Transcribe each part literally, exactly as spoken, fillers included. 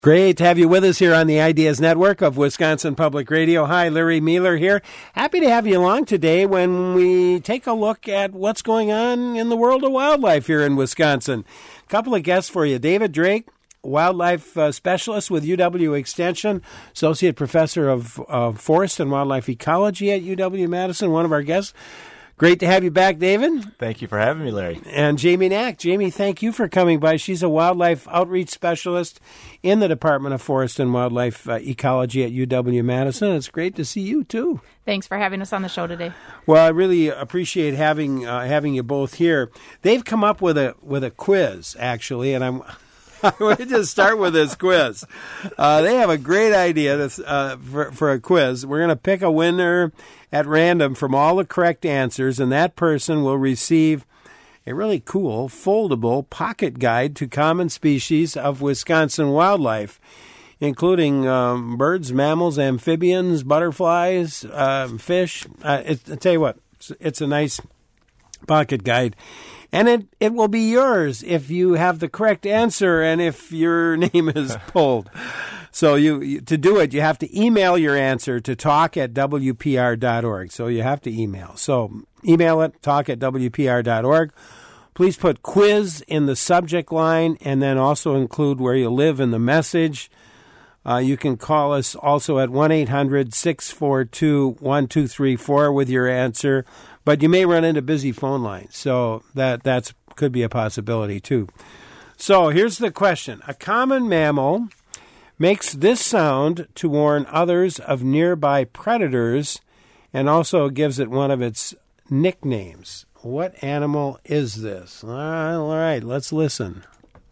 Great to have you with us here on the Ideas Network of Wisconsin Public Radio. Hi, Larry Mueller here. Happy to have you along today when we take a look at what's going on in the world of wildlife here in Wisconsin. A couple of guests for you. David Drake, wildlife uh, specialist with U W Extension, associate professor of uh, forest and wildlife ecology at U W-Madison, one of our guests. Great to have you back, David. Thank you for having me, Larry. And Jamie Knack. Jamie, thank you for coming by. She's a wildlife outreach specialist in the Department of Forest and Wildlife uh, Ecology at U W-Madison. It's great to see you, too. Thanks for having us on the show today. Well, I really appreciate having uh, having you both here. They've come up with a with a quiz, actually, and I'm I'm going to just start with this quiz. Uh, they have a great idea this, uh, for, for a quiz. We're going to pick a winner at random from all the correct answers, and that person will receive a really cool foldable pocket guide to common species of Wisconsin wildlife, including um, birds, mammals, amphibians, butterflies, uh, fish. Uh, it, I tell you what, it's, it's a nice pocket guide. And it, it will be yours if you have the correct answer and if your name is pulled. So you, you to do it, you have to email your answer to talk at W P R dot org. So you have to email. So email it, talk at W P R dot org. Please put quiz in the subject line and then also include where you live in the message. Uh, you can call us also at one eight hundred six four two one two three four with your answer. But you may run into busy phone lines, so that that's could be a possibility, too. So here's the question. A common mammal makes this sound to warn others of nearby predators and also gives it one of its nicknames. What animal is this? All right, all right, let's listen.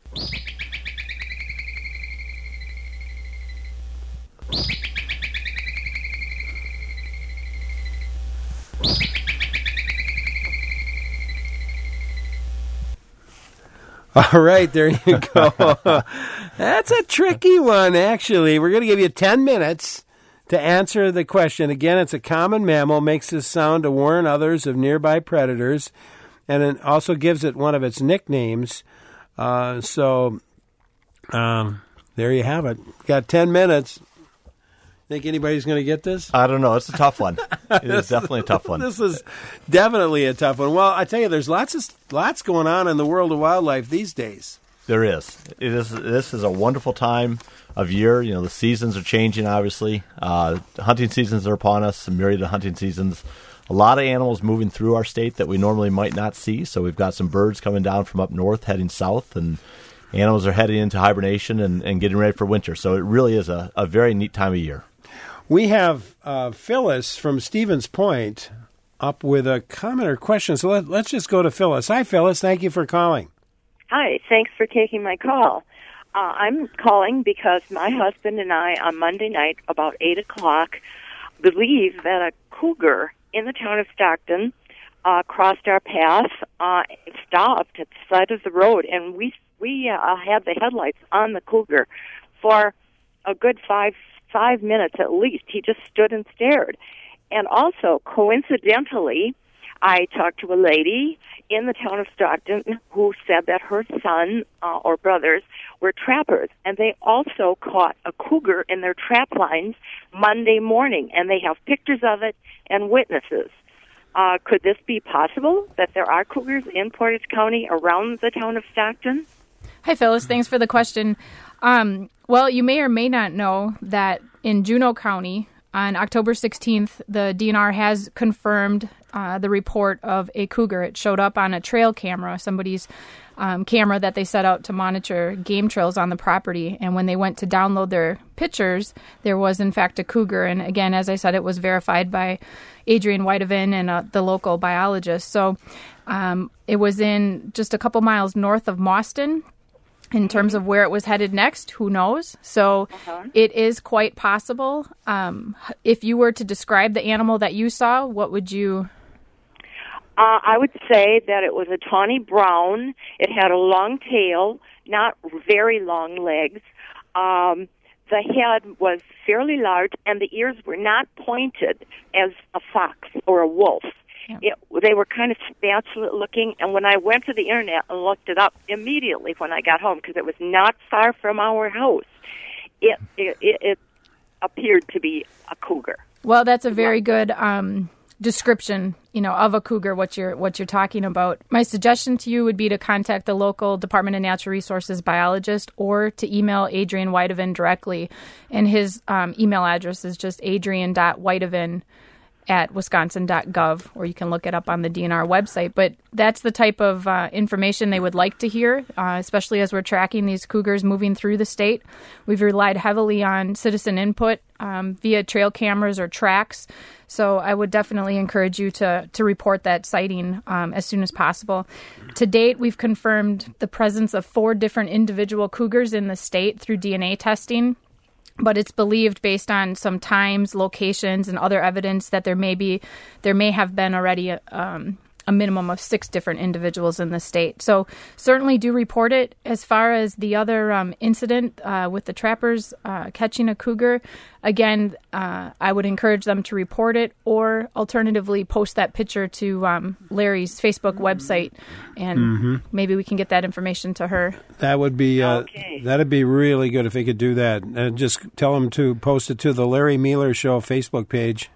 All right, there you go. That's a tricky one, actually. We're going to give you ten minutes to answer the question. Again, it's a common mammal, makes this sound to warn others of nearby predators, and it also gives it one of its nicknames. Uh, so, um, there you have it. Got ten minutes. Think anybody's going to get this? I don't know. It's a tough one. It is definitely a tough one. This is definitely a tough one. Well, I tell you, there's lots of lots going on in the world of wildlife these days. There is. It is. This is a wonderful time of year. You know, the seasons are changing, obviously. Uh, hunting seasons are upon us, a myriad of hunting seasons. A lot of animals moving through our state that we normally might not see. So we've got some birds coming down from up north heading south, and animals are heading into hibernation and, and getting ready for winter. So it really is a, a very neat time of year. We have uh, Phyllis from Stevens Point up with a comment or question. So let, let's just go to Phyllis. Hi, Phyllis. Thank you for calling. Hi. Thanks for taking my call. Uh, I'm calling because my husband and I, on Monday night, about eight o'clock, believe that a cougar in the town of Stockton uh, crossed our path, uh, stopped at the side of the road, and we we uh, had the headlights on the cougar for a good five five minutes at least. He just stood and stared. And also, coincidentally, I talked to a lady in the town of Stockton who said that her son uh, or brothers were trappers, and they also caught a cougar in their trap lines Monday morning, and they have pictures of it and witnesses. Uh, could this be possible, that there are cougars in Portage County around the town of Stockton? Hi, Phyllis. Thanks for the question. Um, well, you may or may not know that in Juneau County, on October sixteenth, the D N R has confirmed uh, the report of a cougar. It showed up on a trail camera, somebody's um, camera that they set out to monitor game trails on the property. And when they went to download their pictures, there was, in fact, a cougar. And again, as I said, it was verified by Adrian Whitehaven and uh, the local biologist. So um, it was in just a couple miles north of Mauston. In terms of where it was headed next, who knows? So uh-huh. It is quite possible. Um, if you were to describe the animal that you saw, what would you... Uh, I would say that it was a tawny brown. It had a long tail, not very long legs. Um, the head was fairly large, and the ears were not pointed as a fox or a wolf. It, they were kind of spatulate-looking, and when I went to the internet and looked it up immediately when I got home, because it was not far from our house, it it, it, it appeared to be a cougar. Well, that's a very good um, description, you know, of a cougar, what you're what you're talking about. My suggestion to you would be to contact the local Department of Natural Resources biologist or to email Adrian Whitehaven directly. And his um, email address is just adrian dot whitehaven at wisconsin dot gov, or you can look it up on the D N R website. But that's the type of uh, information they would like to hear, uh, especially as we're tracking these cougars moving through the state. We've relied heavily on citizen input um, via trail cameras or tracks. So I would definitely encourage you to, to report that sighting um, as soon as possible. To date, we've confirmed the presence of four different individual cougars in the state through D N A testing. But it's believed, based on some times, locations, and other evidence, that there may be, there may have been already a, um, a minimum of six different individuals in the state. So certainly do report it. As far as the other um, incident uh, with the trappers uh, catching a cougar, again, uh, I would encourage them to report it, or alternatively post that picture to um, Larry's Facebook website, and mm-hmm. maybe we can get that information to her. That would be uh, okay. That'd be really good if he could do that. Uh, just tell him to post it to the Larry Mealer Show Facebook page.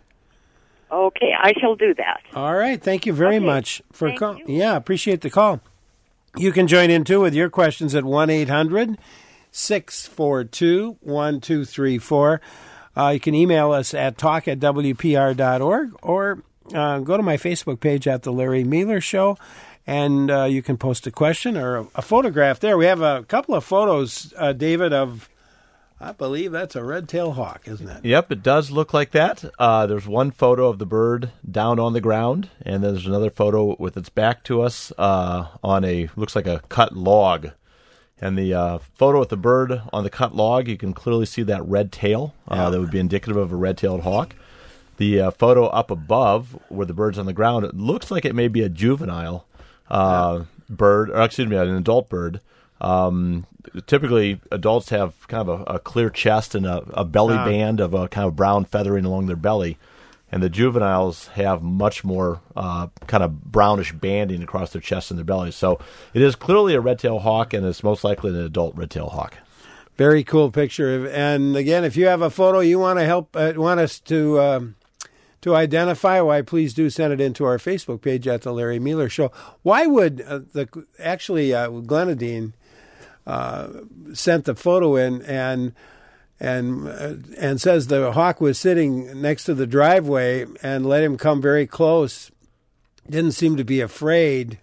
Okay, I shall do that. All right. Thank you very okay. much for Thank call. you. Yeah, appreciate the call. You can join in too with your questions at one eight hundred six four two one two three four. Uh, you can email us at talk at w p r dot org, or uh, go to my Facebook page at The Larry Mealer Show, and uh, you can post a question or a, a photograph there. We have a couple of photos, uh, David, of, I believe that's a red-tailed hawk, isn't it? Yep, it does look like that. Uh, there's one photo of the bird down on the ground, and there's another photo with its back to us uh, on a, looks like a cut log. And the uh, photo with the bird on the cut log, you can clearly see that red tail. Uh, yeah. That would be indicative of a red-tailed hawk. The uh, photo up above, where the bird's on the ground, it looks like it may be a juvenile uh, yeah. bird, or excuse me, an adult bird. Um, typically, adults have kind of a, a clear chest and a, a belly uh. band of a kind of brown feathering along their belly. And the juveniles have much more uh, kind of brownish banding across their chest and their belly. So it is clearly a red-tailed hawk, and it's most likely an adult red-tailed hawk. Very cool picture. And again, if you have a photo you want to help, uh, want us to um, to identify, why please do send it into our Facebook page at the Larry Mealer Show. Why would uh, the actually uh, Glenadine uh, sent the photo in and. And uh, and says the hawk was sitting next to the driveway and let him come very close. Didn't seem to be afraid.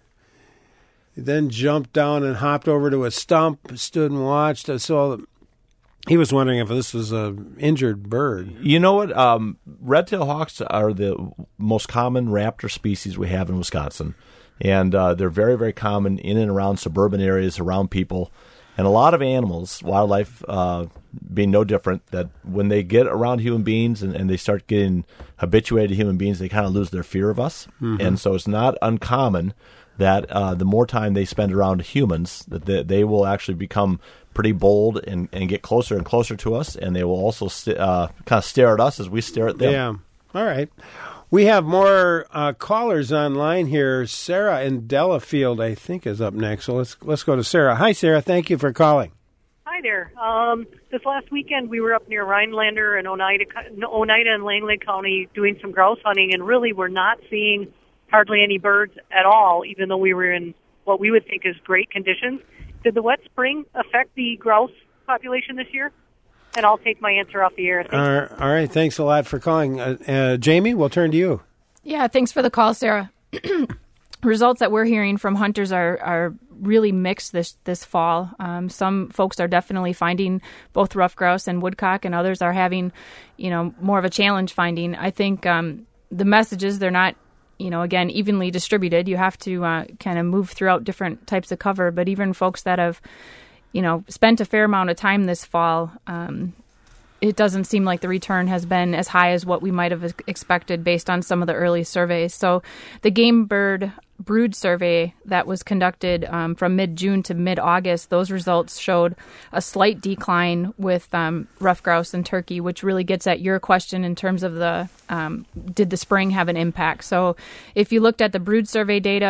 He then jumped down and hopped over to a stump, stood and watched. I saw that he was wondering if this was an injured bird. You know what? Um, red-tailed hawks are the most common raptor species we have in Wisconsin. And uh, they're very, very common in and around suburban areas, around people. And a lot of animals, wildlife uh, being no different, that when they get around human beings and, and they start getting habituated to human beings, they kind of lose their fear of us. Mm-hmm. And so it's not uncommon that uh, the more time they spend around humans, that they, they will actually become pretty bold and, and get closer and closer to us. And they will also st- uh, kind of stare at us as we stare at them. Yeah. All right. We have more uh, callers online here. Sarah in Delafield, I think, is up next. So let's let's go to Sarah. Hi, Sarah. Thank you for calling. Hi there. Um, this last weekend, we were up near Rhinelander and Oneida, Oneida and Langley County doing some grouse hunting, and really we're not seeing hardly any birds at all, even though we were in what we would think is great conditions. Did the wet spring affect the grouse population this year? And I'll take my answer off the air. Thank all, right, all right. Thanks a lot for calling. Uh, uh, Jamie, we'll turn to you. Yeah, thanks for the call, Sarah. Results that we're hearing from hunters are, are really mixed this this fall. Um, some folks are definitely finding both ruffed grouse and woodcock, and others are having, you know, more of a challenge finding. I think um, the messages, they're not, you know, again, evenly distributed. You have to uh, kind of move throughout different types of cover. But even folks that have, you know, spent a fair amount of time this fall, um, it doesn't seem like the return has been as high as what we might have expected based on some of the early surveys. So the game bird brood survey that was conducted um, from mid-June to mid-August, those results showed a slight decline with um, ruffed grouse and turkey, which really gets at your question in terms of the um, did the spring have an impact. So if you looked at the brood survey data,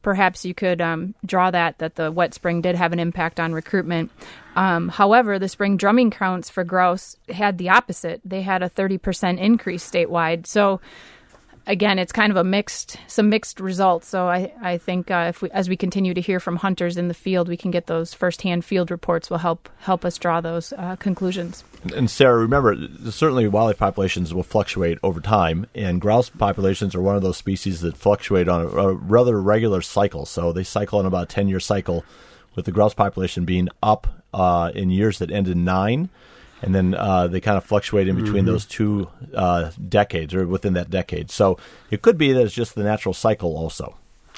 perhaps you could um, draw that, that the wet spring did have an impact on recruitment. Um, however, the spring drumming counts for grouse had the opposite. They had a thirty percent increase statewide. So, again, it's kind of a mixed, some mixed results. So I, I think uh, if we, as we continue to hear from hunters in the field, we can get those firsthand field reports will help help us draw those uh, conclusions. And Sarah, remember, certainly wildlife populations will fluctuate over time, and grouse populations are one of those species that fluctuate on a, a rather regular cycle. So they cycle on about a ten-year cycle, with the grouse population being up uh, in years that end in nine, and then uh, they kind of fluctuate in between mm-hmm. those two uh, decades, or within that decade. So it could be that it's just the natural cycle also.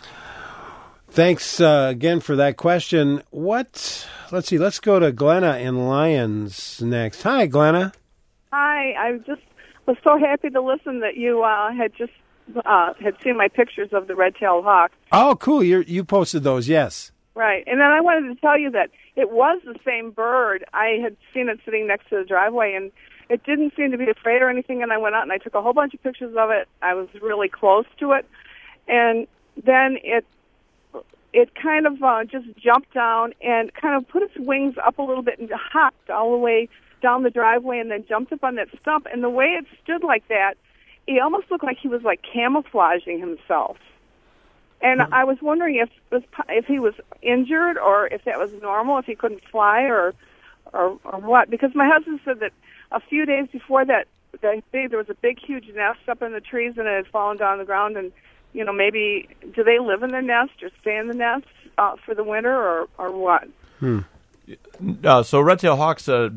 Thanks uh, again for that question. What? Let's see. Let's go to Glenna in Lyons next. Hi, Glenna. Hi. I just was so happy to listen that you uh, had just uh, had seen my pictures of the red-tailed hawk. Oh, cool. You you posted those, yes. Right. And then I wanted to tell you that it was the same bird. I had seen it sitting next to the driveway, and it didn't seem to be afraid or anything, and I went out and I took a whole bunch of pictures of it. I was really close to it. And then it it kind of uh, just jumped down and kind of put its wings up a little bit and hopped all the way down the driveway and then jumped up on that stump. And the way it stood like that, it almost looked like he was like camouflaging himself. And I was wondering if was if he was injured or if that was normal, if he couldn't fly or or, or what. Because my husband said that a few days before that, that big, there was a big, huge nest up in the trees and it had fallen down on the ground. And, you know, maybe do they live in the nest or stay in the nest uh, for the winter or, or what? Hmm. Uh, so red-tailed hawks, uh,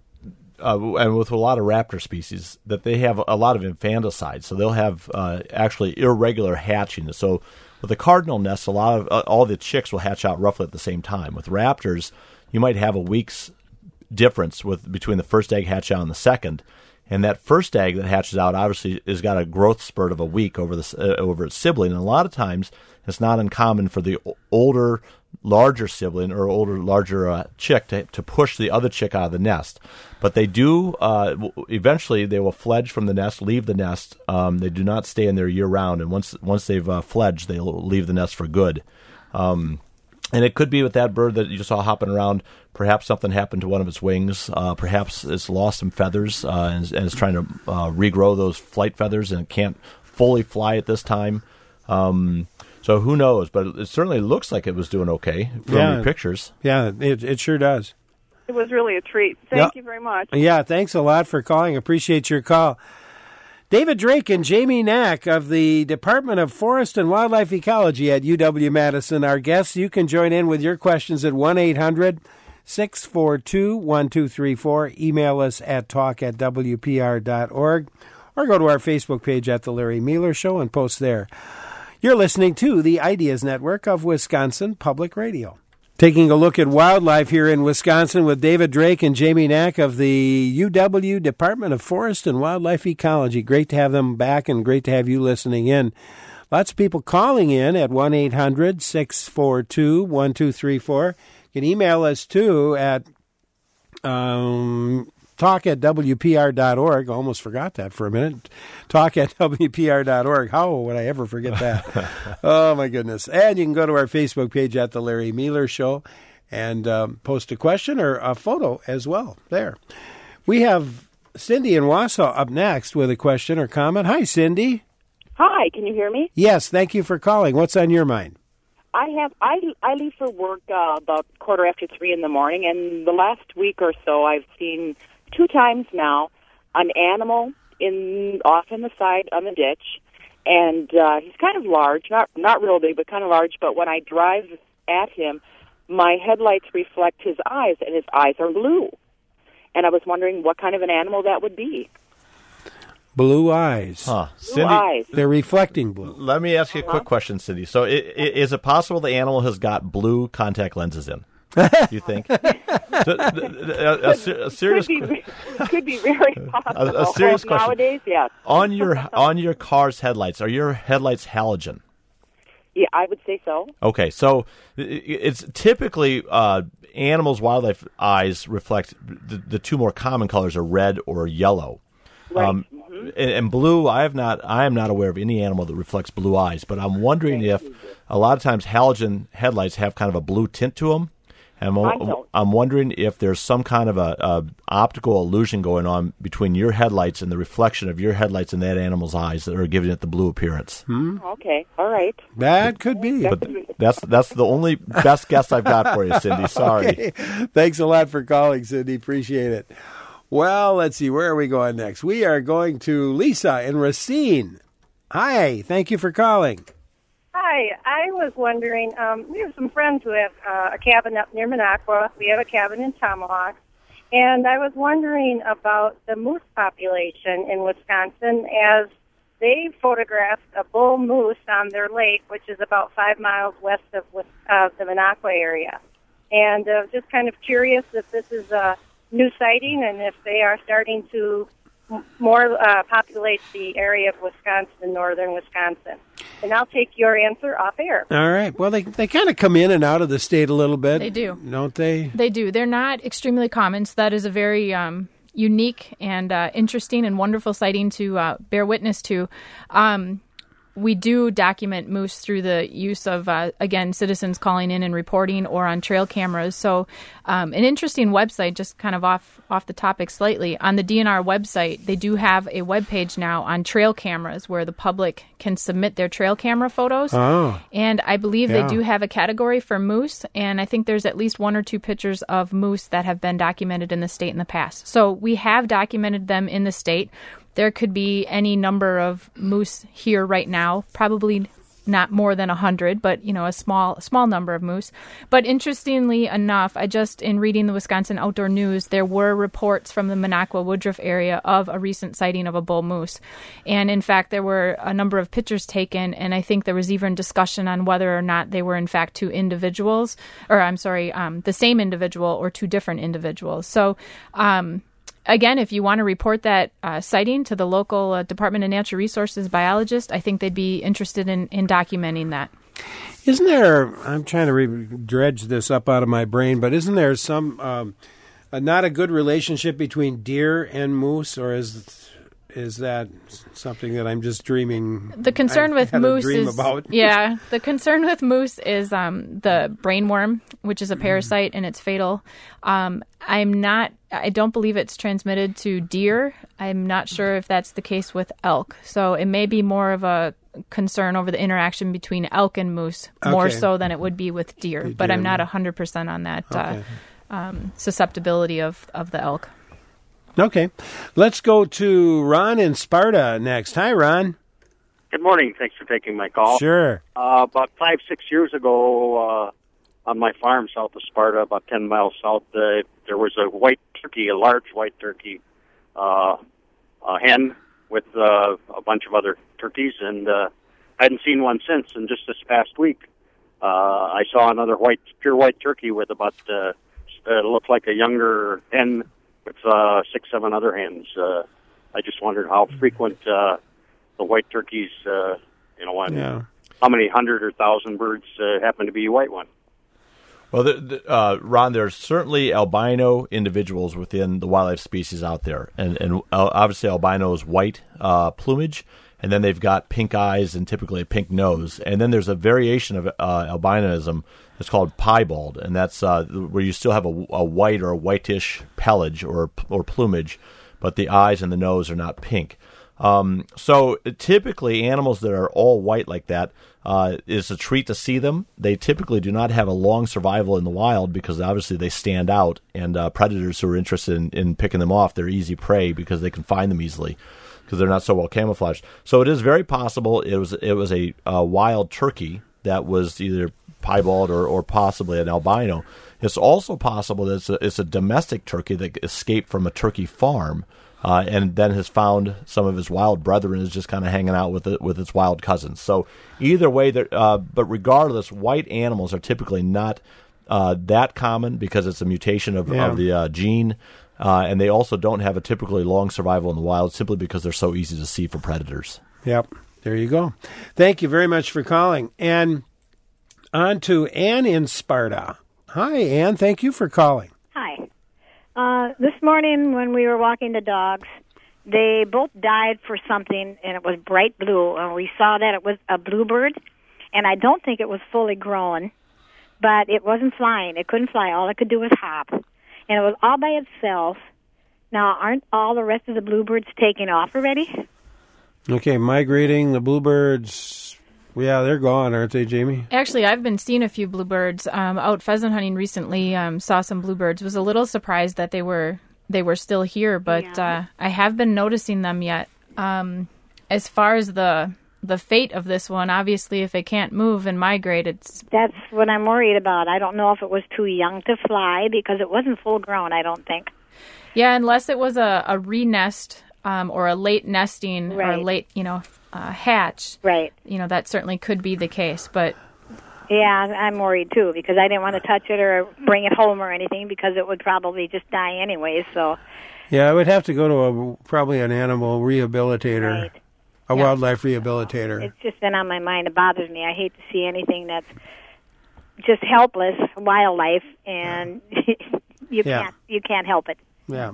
uh, and with a lot of raptor species, that they have a lot of infanticide. So they'll have uh, actually irregular hatching. So with the cardinal nests, a lot of uh, all the chicks will hatch out roughly at the same time. With raptors, you might have a week's difference with between the first egg hatch out and the second, and that first egg that hatches out obviously has got a growth spurt of a week over the uh, over its sibling. And a lot of times, it's not uncommon for the older, larger sibling or older, larger uh, chick to to push the other chick out of the nest. But they do uh, eventually they will fledge from the nest, leave the nest. Um, they do not stay in there year round, and once once they've uh, fledged, they'll leave the nest for good. Um, and it could be with that bird that you saw hopping around. Perhaps something happened to one of its wings. Uh, perhaps it's lost some feathers uh, and, and is trying to uh, regrow those flight feathers and it can't fully fly at this time. Um, so who knows? But it certainly looks like it was doing okay from yeah. your pictures. Yeah, it it sure does. It was really a treat. Thank yeah. you very much. Yeah, thanks a lot for calling. Appreciate your call. David Drake and Jamie Knack of the Department of Forest and Wildlife Ecology at U W-Madison, our guests. You can join in with your questions at one eight hundred six four two one two three four. Email us at talk at w p r dot org or go to our Facebook page at The Larry Mueller Show and post there. You're listening to the Ideas Network of Wisconsin Public Radio. Taking a look at wildlife here in Wisconsin with David Drake and Jamie Knack of the U W Department of Forest and Wildlife Ecology. Great to have them back and great to have you listening in. Lots of people calling in at one eight hundred six four two one two three four. You can email us too at um, talk at w p r dot org. Almost forgot that for a minute. talk at w p r dot org. How would I ever forget that? Oh, my goodness. And you can go to our Facebook page at The Larry Mueller Show and um, post a question or a photo as well there. We have Cindy in Wausau up next with a question or comment. Hi, Cindy. Hi, can you hear me? Yes, thank you for calling. What's on your mind? I have I I leave for work uh, about quarter after three in the morning, and the last week or so, I've seen two times now an animal in off in the side on the ditch, and uh, he's kind of large, not not real big, but kind of large. But when I drive at him, my headlights reflect his eyes, and his eyes are blue. And I was wondering what kind of an animal that would be. Blue eyes. Huh. Blue Cindy, eyes. They're reflecting blue. Let me ask you a quick question, Cindy. So it, it, is it possible the animal has got blue contact lenses in? You think? a, a, a, a serious could be, could be very possible. A, a serious oh, question. Nowadays, yes. on your on your car's headlights, are your headlights halogen? Yeah, I would say so. Okay, so it's typically uh, animals, wildlife eyes reflect the, the two more common colors are red or yellow. Um, Mm-hmm. and, and blue, I have not. I am not aware of any animal that reflects blue eyes. But I'm wondering if a lot of times halogen headlights have kind of a blue tint to them. And I'm, I don't. I'm wondering if there's some kind of a, a optical illusion going on between your headlights and the reflection of your headlights in that animal's eyes that are giving it the blue appearance. Hmm? Okay, all right. That could be. But that's that's the only best guess I've got for you, Cindy. Sorry. Okay. Thanks a lot for calling, Cindy. Appreciate it. Well, let's see. Where are we going next? We are going to Lisa in Racine. Hi. Thank you for calling. Hi, I was wondering, um, we have some friends who have uh, a cabin up near Minocqua. We have a cabin in Tomahawk. And I was wondering about the moose population in Wisconsin as they photographed a bull moose on their lake, which is about five miles west of uh, the Minocqua area. And uh, just kind of curious if this is a new sighting and if they are starting to m- more uh, populate the area of Wisconsin, northern Wisconsin. And I'll take your answer off air. All right. Well, they they kind of come in and out of the state a little bit. They do. Don't they? They do. They're not extremely common, so that is a very um, unique and uh, interesting and wonderful sighting to uh, bear witness to. Um, we do document moose through the use of, uh, again, citizens calling in and reporting or on trail cameras. So um, an interesting website, just kind of off off the topic slightly, on the D N R website, they do have a webpage now on trail cameras where the public can submit their trail camera photos. Oh. And I believe Yeah. they do have a category for moose, and I think there's at least one or two pictures of moose that have been documented in the state in the past. So we have documented them in the state. There could be any number of moose here right now, probably not more than one hundred, but, you know, a small small number of moose. But interestingly enough, I just, in reading the Wisconsin Outdoor News, there were reports from the Minocqua-Woodruff area of a recent sighting of a bull moose. And, in fact, there were a number of pictures taken, and I think there was even discussion on whether or not they were, in fact, two individuals, or, I'm sorry, um, the same individual or two different individuals. So, um Again, if you want to report that uh, sighting to the local uh, Department of Natural Resources biologist, I think they'd be interested in, in documenting that. Isn't there, I'm trying to re- dredge this up out of my brain, but isn't there some, um, a, not a good relationship between deer and moose, or is is that something that I'm just dreaming? The concern I with had a moose dream is, about? yeah, the concern with moose is um, the brainworm, which is a parasite and it's fatal. Um, I'm not, I don't believe it's transmitted to deer. I'm not sure if that's the case with elk. So it may be more of a concern over the interaction between elk and moose, more Okay. so than it would be with deer. The But deer. I'm not one hundred percent on that Okay. uh, um, susceptibility of, of the elk. Okay. Let's go to Ron in Sparta next. Hi, Ron. Good morning. Thanks for taking my call. Sure. Uh, about five, six years ago, uh, on my farm south of Sparta, about ten miles south, uh, there was a white turkey, a large white turkey, uh, a hen with uh, a bunch of other turkeys, and uh, I hadn't seen one since. And just this past week, uh, I saw another white, pure white turkey with about, uh, it looked like a younger hen with uh, six, seven other hens. Uh, I just wondered how frequent uh, the white turkeys, uh, you know, and Yeah. how many hundred or thousand birds uh, happen to be a white one. Well, the, the, uh, Ron, there's certainly albino individuals within the wildlife species out there, and and uh, obviously albino is white uh, plumage, and then they've got pink eyes and typically a pink nose, and then there's a variation of uh, albinism. It's called piebald, and that's uh, where you still have a, a white or a whitish pelage or or plumage, but the eyes and the nose are not pink. Um, so typically animals that are all white like that uh, is a treat to see them. They typically do not have a long survival in the wild because obviously they stand out, and uh, predators who are interested in, in picking them off, they're easy prey because they can find them easily because they're not so well camouflaged. So it is very possible it was it was a, a wild turkey that was either piebald or, or possibly an albino. It's also possible that it's a, it's a domestic turkey that escaped from a turkey farm uh, and then has found some of his wild brethren is just kind of hanging out with it, with its wild cousins. So either way, uh, but regardless, white animals are typically not uh, that common because it's a mutation of, Yeah. of the uh, gene. Uh, and they also don't have a typically long survival in the wild simply because they're so easy to see for predators. Yep. There you go. Thank you very much for calling. And on to Ann in Sparta. Hi, Ann. Thank you for calling. Hi. Uh, this morning when we were walking the dogs, they both died for something, and it was bright blue. And we saw that it was a bluebird, and I don't think it was fully grown, but it wasn't flying. It couldn't fly. All it could do was hop, and it was all by itself. Now, aren't all the rest of the bluebirds taking off already? Okay, migrating, the bluebirds, yeah, they're gone, aren't they, Jamie? Actually, I've been seeing a few bluebirds um, out pheasant hunting recently. Um, saw some bluebirds. Was a little surprised that they were they were still here, but yeah. uh, I have been noticing them yet. Um, as far as the the fate of this one, obviously, if it can't move and migrate, it's that's what I'm worried about. I don't know if it was too young to fly because it wasn't full grown. I don't think. Yeah, unless it was a, a re-nest. Um, or a late nesting right. or late, you know, uh, hatch. Right. You know, that certainly could be the case. But yeah, I'm worried too because I didn't want to touch it or bring it home or anything because it would probably just die anyway. So. Yeah, I would have to go to a probably an animal rehabilitator, right. a yeah. wildlife rehabilitator. It's just been on my mind. It bothers me. I hate to see anything that's just helpless wildlife, and you yeah. can't you can't help it. Yeah.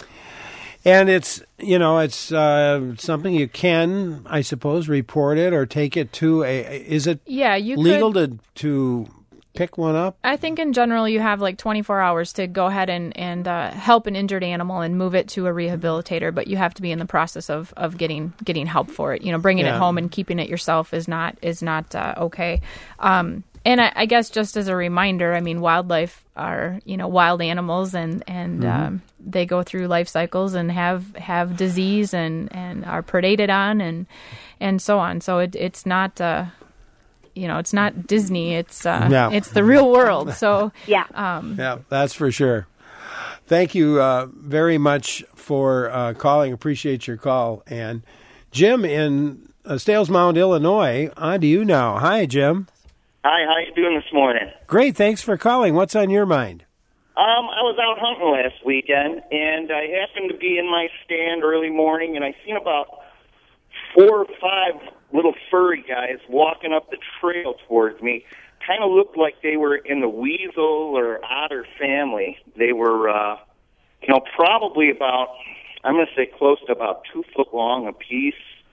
And it's, you know, it's uh, something you can, I suppose, report it or take it to a, is it yeah, you legal could, to to pick one up? I think in general you have like twenty-four hours to go ahead and, and uh, help an injured animal and move it to a rehabilitator, but you have to be in the process of, of getting getting help for it. You know, bringing yeah. it home and keeping it yourself is not, is not uh, okay. Um, and I, I guess just as a reminder, I mean, wildlife are, you know, wild animals and, and mm-hmm. um, they go through life cycles and have, have disease and, and are predated on and and so on. So it, it's not, uh, you know, it's not Disney. It's uh, no. it's the real world. So yeah, um, yeah, that's for sure. Thank you uh, very much for uh, calling. Appreciate your call. And Jim in uh, Stales Mound, Illinois, on to you now. Hi, Jim. Hi, how you doing this morning? Great, thanks for calling. What's on your mind? Um, I was out hunting last weekend, and I happened to be in my stand early morning, and I seen about four or five little furry guys walking up the trail towards me. Kind of looked like they were in the weasel or otter family. They were, uh, you know, probably about, I'm going to say close to about two foot long apiece.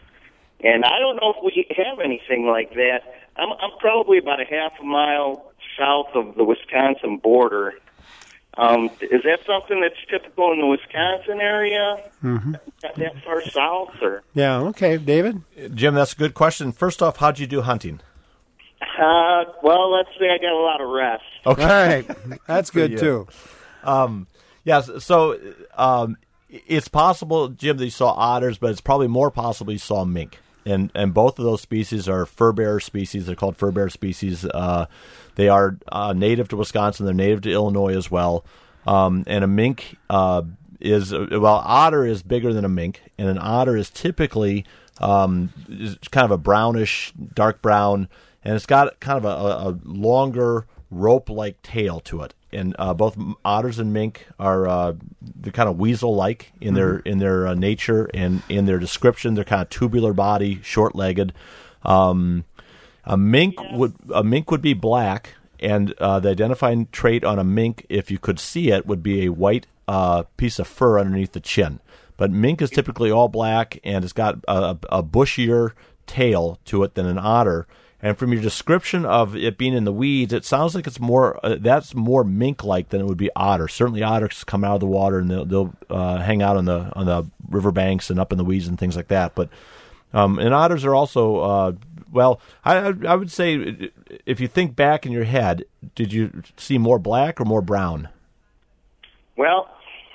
And I don't know if we have anything like that. I'm, I'm probably about a half a mile south of the Wisconsin border. Um, is that something that's typical in the Wisconsin area? Mm-hmm. That, that far south, or? Yeah. Okay, David. Jim, that's a good question. First off, how'd you do hunting? Uh, well, let's say I got a lot of rest. Okay, all right, that's good yeah. too. Um, yes. Yeah, so um, it's possible, Jim, that you saw otters, but it's probably more possible you saw mink. And and both of those species are fur bearer species. They're called fur bearer species. Uh, they are uh, native to Wisconsin. They're native to Illinois as well. Um, and a mink uh, is, well, otter is bigger than a mink. And an otter is typically um, is kind of a brownish, dark brown. And it's got kind of a, a longer rope-like tail to it. And uh, both otters and mink are uh, they're kind of weasel-like in mm-hmm. their in their uh, nature and in their description. They're kind of tubular body, short-legged. Um, a mink yeah. would a mink would be black, and uh, the identifying trait on a mink, if you could see it, would be a white uh, piece of fur underneath the chin. But mink is typically all black, and it's got a, a bushier tail to it than an otter. And from your description of it being in the weeds, it sounds like it's more uh, that's more mink-like than it would be otter. Certainly, otters come out of the water and they'll, they'll uh, hang out on the on the riverbanks and up in the weeds and things like that. But um, and otters are also uh, well, I I would say if you think back in your head, did you see more black or more brown? Well,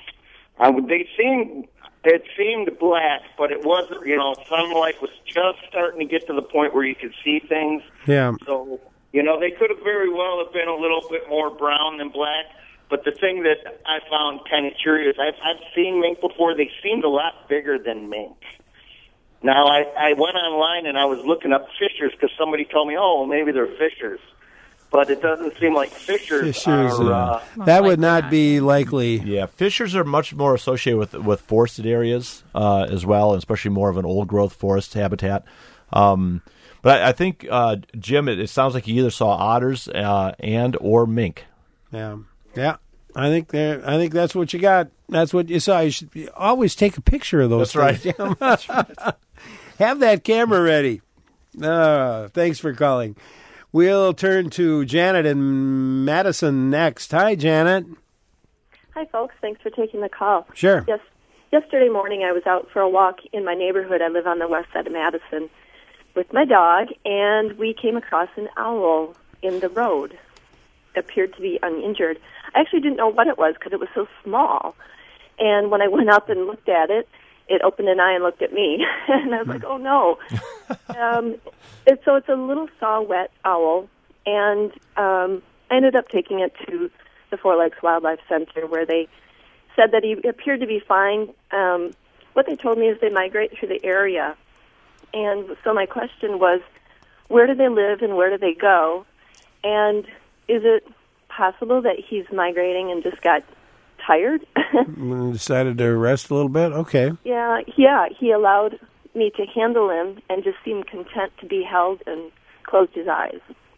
I would, they seemed. It seemed black, but it wasn't, you know, sunlight was just starting to get to the point where you could see things. Yeah. So, you know, they could have very well have been a little bit more brown than black. But the thing that I found kind of curious, I've, I've seen mink before. They seemed a lot bigger than mink. Now, I, I went online and I was looking up fishers because somebody told me, oh, well, maybe they're fishers. But it doesn't seem like fishers, fishers are... Uh, uh, that would not be likely. Yeah, fishers are much more associated with with forested areas uh, as well, and especially more of an old-growth forest habitat. Um, but I, I think, uh, Jim, it, it sounds like you either saw otters uh, and or mink. Yeah, yeah. I think there. I think that's what you got. That's what you saw. You should always take a picture of those That's things. right. That's right. Have that camera ready. Uh, thanks for calling. We'll turn to Janet in Madison next. Hi, Janet. Hi, folks. Thanks for taking the call. Sure. Yes. Yesterday morning, I was out for a walk in my neighborhood. I live on the west side of Madison with my dog, and we came across an owl in the road. It appeared to be uninjured. I actually didn't know what it was because it was so small. And when I went up and looked at it, it opened an eye and looked at me. And I was like, oh, no. um, and so it's a little saw-whet owl, and um, I ended up taking it to the Four Lakes Wildlife Center, where they said that he appeared to be fine. Um, what they told me is they migrate through the area. And so my question was, where do they live and where do they go? And is it possible that he's migrating and just got tired? Decided to rest a little bit? Okay. Yeah, yeah. He allowed me to handle him and just seemed content to be held and closed his eyes.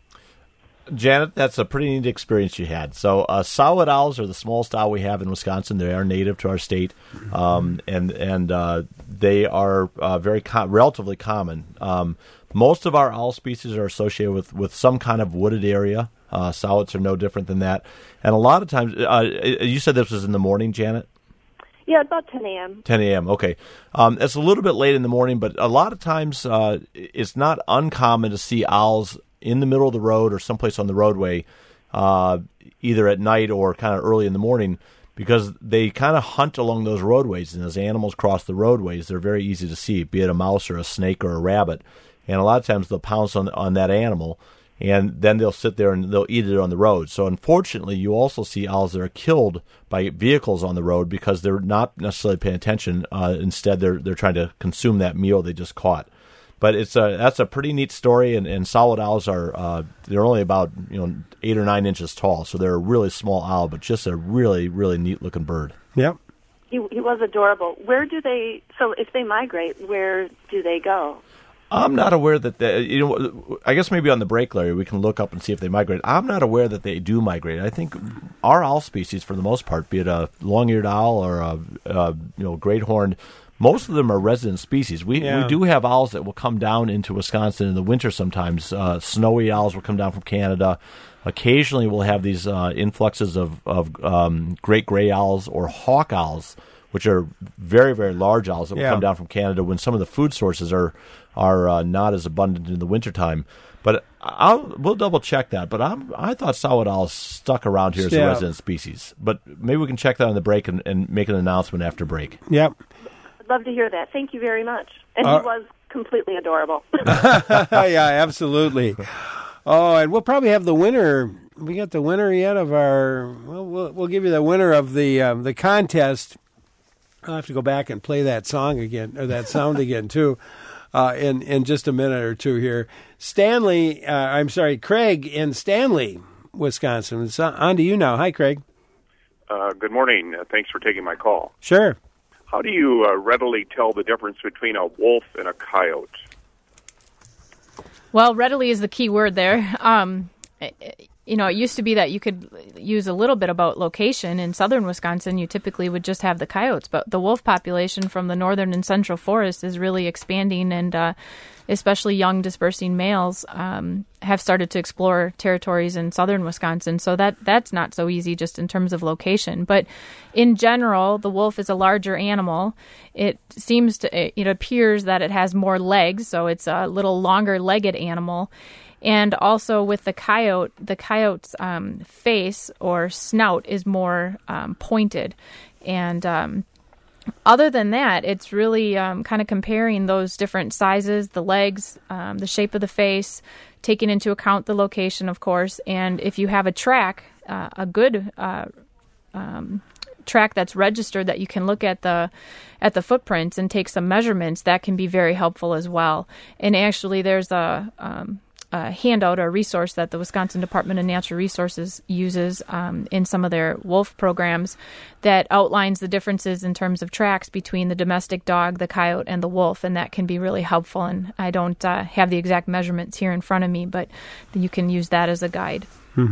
Janet, that's a pretty neat experience you had. So uh, saw-whet owls are the smallest owl we have in Wisconsin. They are native to our state, um, and and uh, they are uh, very com- relatively common. Um, most of our owl species are associated with, with some kind of wooded area. Uh, saw-whets are no different than that. And a lot of times, uh, you said this was in the morning, Janet? Yeah, about ten a.m. ten a.m., okay. Um, it's a little bit late in the morning, but a lot of times uh, it's not uncommon to see owls in the middle of the road or someplace on the roadway, uh, either at night or kind of early in the morning, because they kind of hunt along those roadways. And as animals cross the roadways, they're very easy to see, be it a mouse or a snake or a rabbit. And a lot of times they'll pounce on on that animal, and then they'll sit there and they'll eat it on the road. So unfortunately, you also see owls that are killed by vehicles on the road because they're not necessarily paying attention. Uh, instead, they're they're trying to consume that meal they just caught. But it's a that's a pretty neat story, and, and saw-whet owls are uh, they're only about you know eight or nine inches tall, so they're a really small owl, but just a really really neat looking bird. Yep. He he was adorable. Where do they? So if they migrate, where do they go? I'm not aware that they, you know. I guess maybe on the break, Larry, we can look up and see if they migrate. I'm not aware that they do migrate. I think our owl species, for the most part, be it a long-eared owl or a, a you know great horned, most of them are resident species. We Yeah. we do have owls that will come down into Wisconsin in the winter sometimes. Uh, snowy owls will come down from Canada. Occasionally, we'll have these uh, influxes of of um, great gray owls or hawk owls, which are very very large owls that will Yeah. come down from Canada when some of the food sources are. are uh, not as abundant in the wintertime. But I'll, we'll double-check that. But I'm, I thought saw-whet owls stuck around here as Yeah. a resident species. But maybe we can check that on the break and, and make an announcement after break. Yep. I'd love to hear that. Thank you very much. And Uh, he was completely adorable. Yeah, absolutely. Oh, and we'll probably have the winner. We got the winner yet of our. Well, we'll, we'll give you the winner of the um, the contest. I'll have to go back and play that song again, or that sound again too, uh, in in just a minute or two here. Stanley, uh, I'm sorry, Craig in Stanley, Wisconsin. It's on, on to you now. Hi, Craig. Uh, good morning. Uh, thanks for taking my call. Sure. How do you uh, readily tell the difference between a wolf and a coyote? Well, readily is the key word there. Um, you know, it used to be that you could use a little bit about location. In southern Wisconsin, you typically would just have the coyotes, but the wolf population from the northern and central forests is really expanding, and uh, especially young dispersing males um, have started to explore territories in southern Wisconsin. So that that's not so easy just in terms of location. But in general, the wolf is a larger animal. It seems to, it appears that it has more legs, so it's a little longer legged animal. And also with the coyote, the coyote's um, face or snout is more um, pointed. And um, other than that, it's really um, kind of comparing those different sizes, the legs, um, the shape of the face, taking into account the location, of course. And if you have a track, uh, a good uh, um, track that's registered that you can look at the at the footprints and take some measurements, that can be very helpful as well. And actually, there's a um, a handout or a resource that the Wisconsin Department of Natural Resources uses um, in some of their wolf programs that outlines the differences in terms of tracks between the domestic dog, the coyote, and the wolf, and that can be really helpful. And I don't uh, have the exact measurements here in front of me, but you can use that as a guide. Mm-hmm.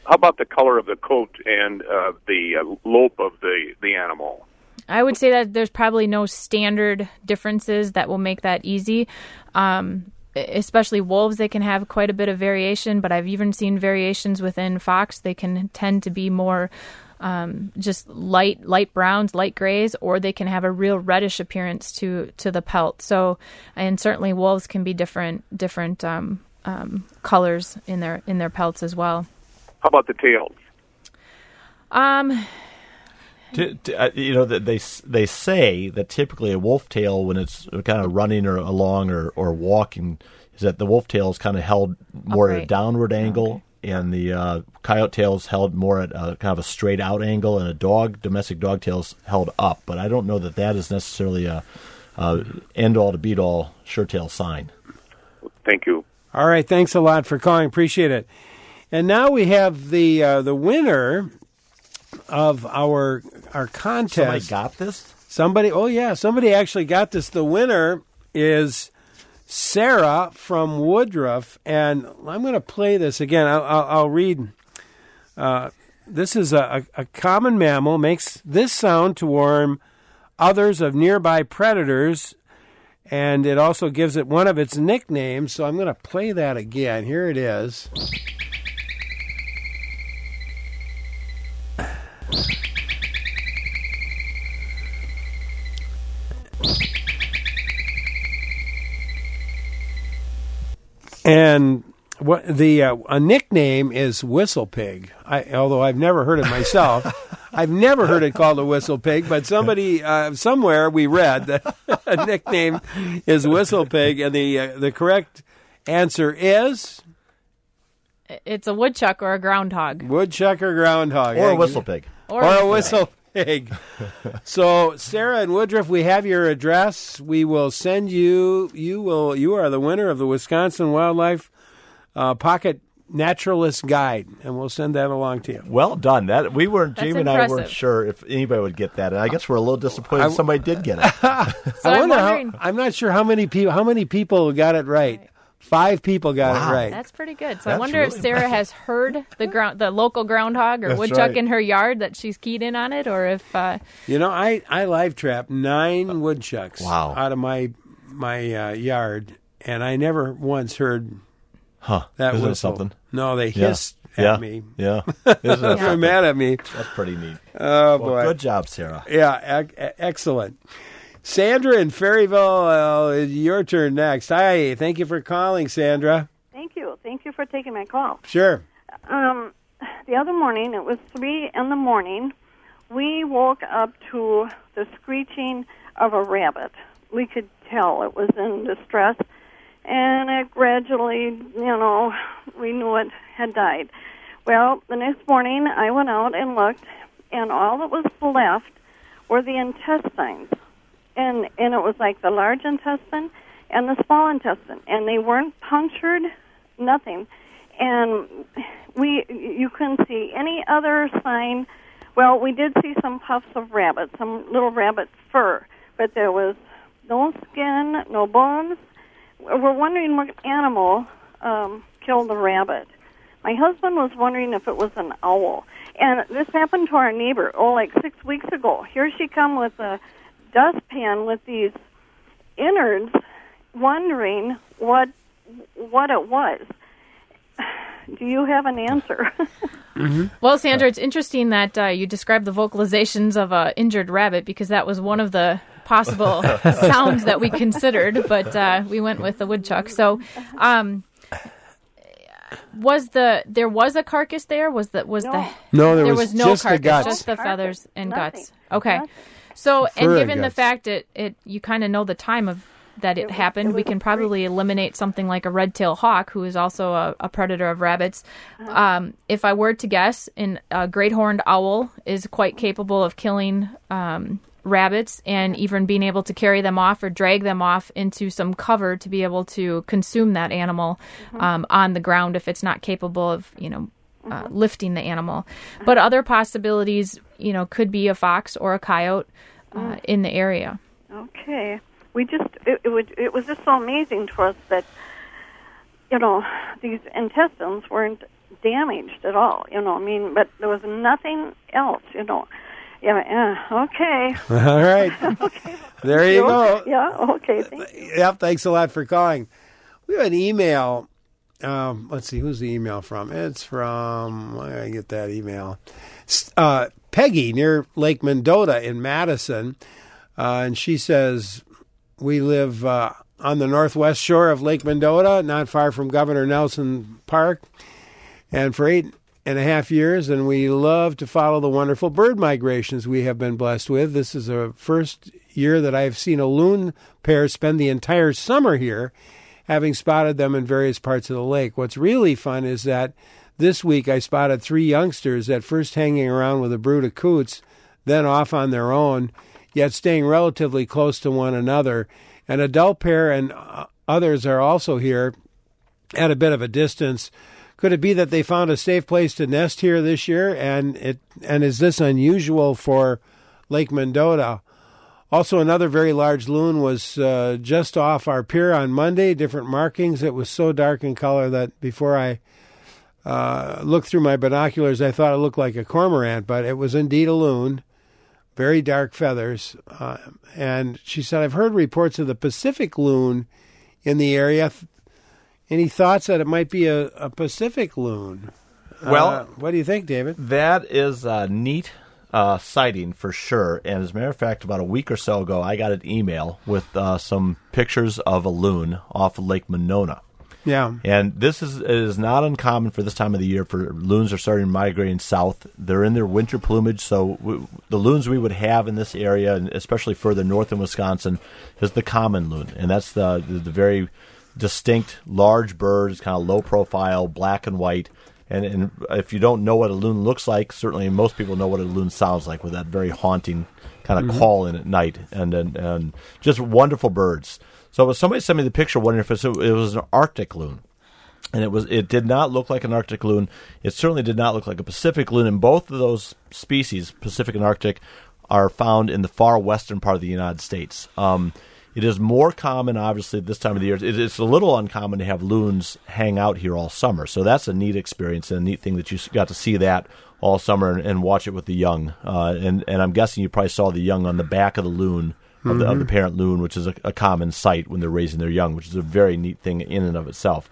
how about the color of the coat and uh, the uh, lope of the, the animal? I would say that there's probably no standard differences that will make that easy. Um, especially wolves, they can have quite a bit of variation, but I've even seen variations within fox. They can tend to be more um, just light light browns, light grays, or they can have a real reddish appearance to, to the pelt. So, and certainly wolves can be different different um, um, colors in their in their pelts as well. How about the tails? Um. To, to, uh, you know, they they say that typically a wolf tail, when it's kind of running or along or, or walking, is that the wolf tail is kind of held more Upright. at a downward angle, okay. and the uh, coyote tail is held more at a, kind of a straight out angle, and a dog, domestic dog tail is held up. But I don't know that that is necessarily a, a end all to beat all sure tail sign. Thank you. All right, thanks a lot for calling. Appreciate it. And now we have the uh, the winner of our our contest. Somebody got this? Somebody, oh yeah, somebody actually got this. The winner is Sarah from Woodruff, and I'm going to play this again. I'll, I'll, I'll read. Uh, this is a, a, a common mammal, makes this sound to warn others of nearby predators, and it also gives it one of its nicknames, so I'm going to play that again. Here it is. And what the uh, a nickname is whistle pig. I, although I've never heard it myself, I've never heard it called a whistle pig. But somebody uh, somewhere we read that a nickname is whistle pig, and the uh, the correct answer is it's a woodchuck or a groundhog. Woodchuck or groundhog, or a whistle pig, or, or a whistle pig. So, Sarah and Woodruff, we have your address. We will send you. You will. You are the winner of the Wisconsin Wildlife uh, Pocket Naturalist Guide, and we'll send that along to you. Well done. That we weren't. That's Jamie and impressive. I weren't sure if anybody would get that, and I guess we're a little disappointed I, somebody did get it. So I I'm wonder wondering. how. I'm not sure how many people. How many people got it right? right. Five people got Wow. it right. That's pretty good. So That's I wonder really if Sarah impressive. has heard the ground, the local groundhog or That's woodchuck right. in her yard that she's keyed in on it, or if uh, You know, I, I live trapped nine woodchucks Wow. out of my my uh, yard, and I never once heard Huh? that Isn't it whistle. something? No, they Yeah. hissed at yeah. me. Yeah. Isn't They it were something? mad at me. That's pretty neat. Oh, Well, boy. good job, Sarah. Yeah, ec- excellent. Sandra in Ferryville, uh, your turn next. Hi, thank you for calling, Sandra. Thank you. Thank you for taking my call. Sure. Um, the other morning, it was three in the morning, we woke up to the screeching of a rabbit. We could tell it was in distress, and it gradually, you know, we knew it had died. Well, the next morning, I went out and looked, and all that was left were the intestines. And, and it was like the large intestine and the small intestine, and they weren't punctured, nothing. And we, you couldn't see any other sign. Well, we did see some puffs of rabbit, some little rabbit fur, but there was no skin, no bones. We're wondering what animal um, killed the rabbit. My husband was wondering if it was an owl. And this happened to our neighbor, oh, like six weeks ago. Here she come with a dustpan with these innards, wondering what what it was. Do you have an answer? Mm-hmm. Well, Sandra, it's interesting that uh, you described the vocalizations of an injured rabbit, because that was one of the possible sounds that we considered, but uh, we went with the woodchuck. So, um, was the there was a carcass there? Was that was No. the No, there was was no just the carcass, guts. just the No feathers carcass, and nothing. guts. Okay. Nothing. So, and Fur and given the guts. fact it, it you kind of know the time of that it, It was- happened, it we was can three- probably eliminate something like a red-tailed hawk, who is also a, a predator of rabbits. Uh-huh. Um, if I were to guess, an, a great horned owl is quite capable of killing um, rabbits and even being able to carry them off or drag them off into some cover to be able to consume that animal Mm-hmm. um, on the ground if it's not capable of, you know, uh, Mm-hmm. lifting the animal. But other possibilities, you know, could be a fox or a coyote uh, Mm. in the area. Okay. We just it, it would it was just so amazing to us that, you know, these intestines weren't damaged at all, you know. I mean, but there was nothing else, you know. Yeah, uh, okay. All right. Okay. There you go. Yeah, okay. Thank you. Yep, thanks a lot for calling. We have an email. Um, let's see, who's the email from? It's from, why did I get that email? Uh, Peggy near Lake Mendota in Madison. Uh, and she says, we live uh, on the northwest shore of Lake Mendota, not far from Governor Nelson Park. And for eight and a half years, and we love to follow the wonderful bird migrations we have been blessed with. This is the first year that I've seen a loon pair spend the entire summer here, having spotted them in various parts of the lake. What's really fun is that this week I spotted three youngsters at first hanging around with a brood of coots, then off on their own, yet staying relatively close to one another. An adult pair and others are also here at a bit of a distance. Could it be that they found a safe place to nest here this year? And it and is this unusual for Lake Mendota? Also, another very large loon was uh, just off our pier on Monday, different markings. It was so dark in color that before I uh, looked through my binoculars, I thought it looked like a cormorant, but it was indeed a loon, very dark feathers. Uh, and she said, I've heard reports of the Pacific loon in the area. Any thoughts that it might be a, a Pacific loon? Well, uh, what do you think, David? That is a neat uh, sighting for sure. And as a matter of fact, about a week or so ago, I got an email with uh, some pictures of a loon off of Lake Monona. Yeah. And this is is not uncommon for this time of the year. For loons are starting migrating south. They're in their winter plumage, so w- the loons we would have in this area, and especially further north in Wisconsin, is the common loon, and that's the the, the very distinct, large bird. It's kind of low profile, black and white. And, and if you don't know what a loon looks like, certainly most people know what a loon sounds like with that very haunting kind of mm-hmm. call in at night. And, and and just wonderful birds. So somebody sent me the picture wondering if it's, it was an Arctic loon. And it was it did not look like an Arctic loon. It certainly did not look like a Pacific loon. And both of those species, Pacific and Arctic, are found in the far western part of the United States. Um It is more common, obviously, this time of the year. It's a little uncommon to have loons hang out here all summer. So that's a neat experience and a neat thing that you got to see that all summer and, and watch it with the young. Uh, and, and I'm guessing you probably saw the young on the back of the loon, of, mm-hmm. the, of the parent loon, which is a, a common sight when they're raising their young, which is a very neat thing in and of itself.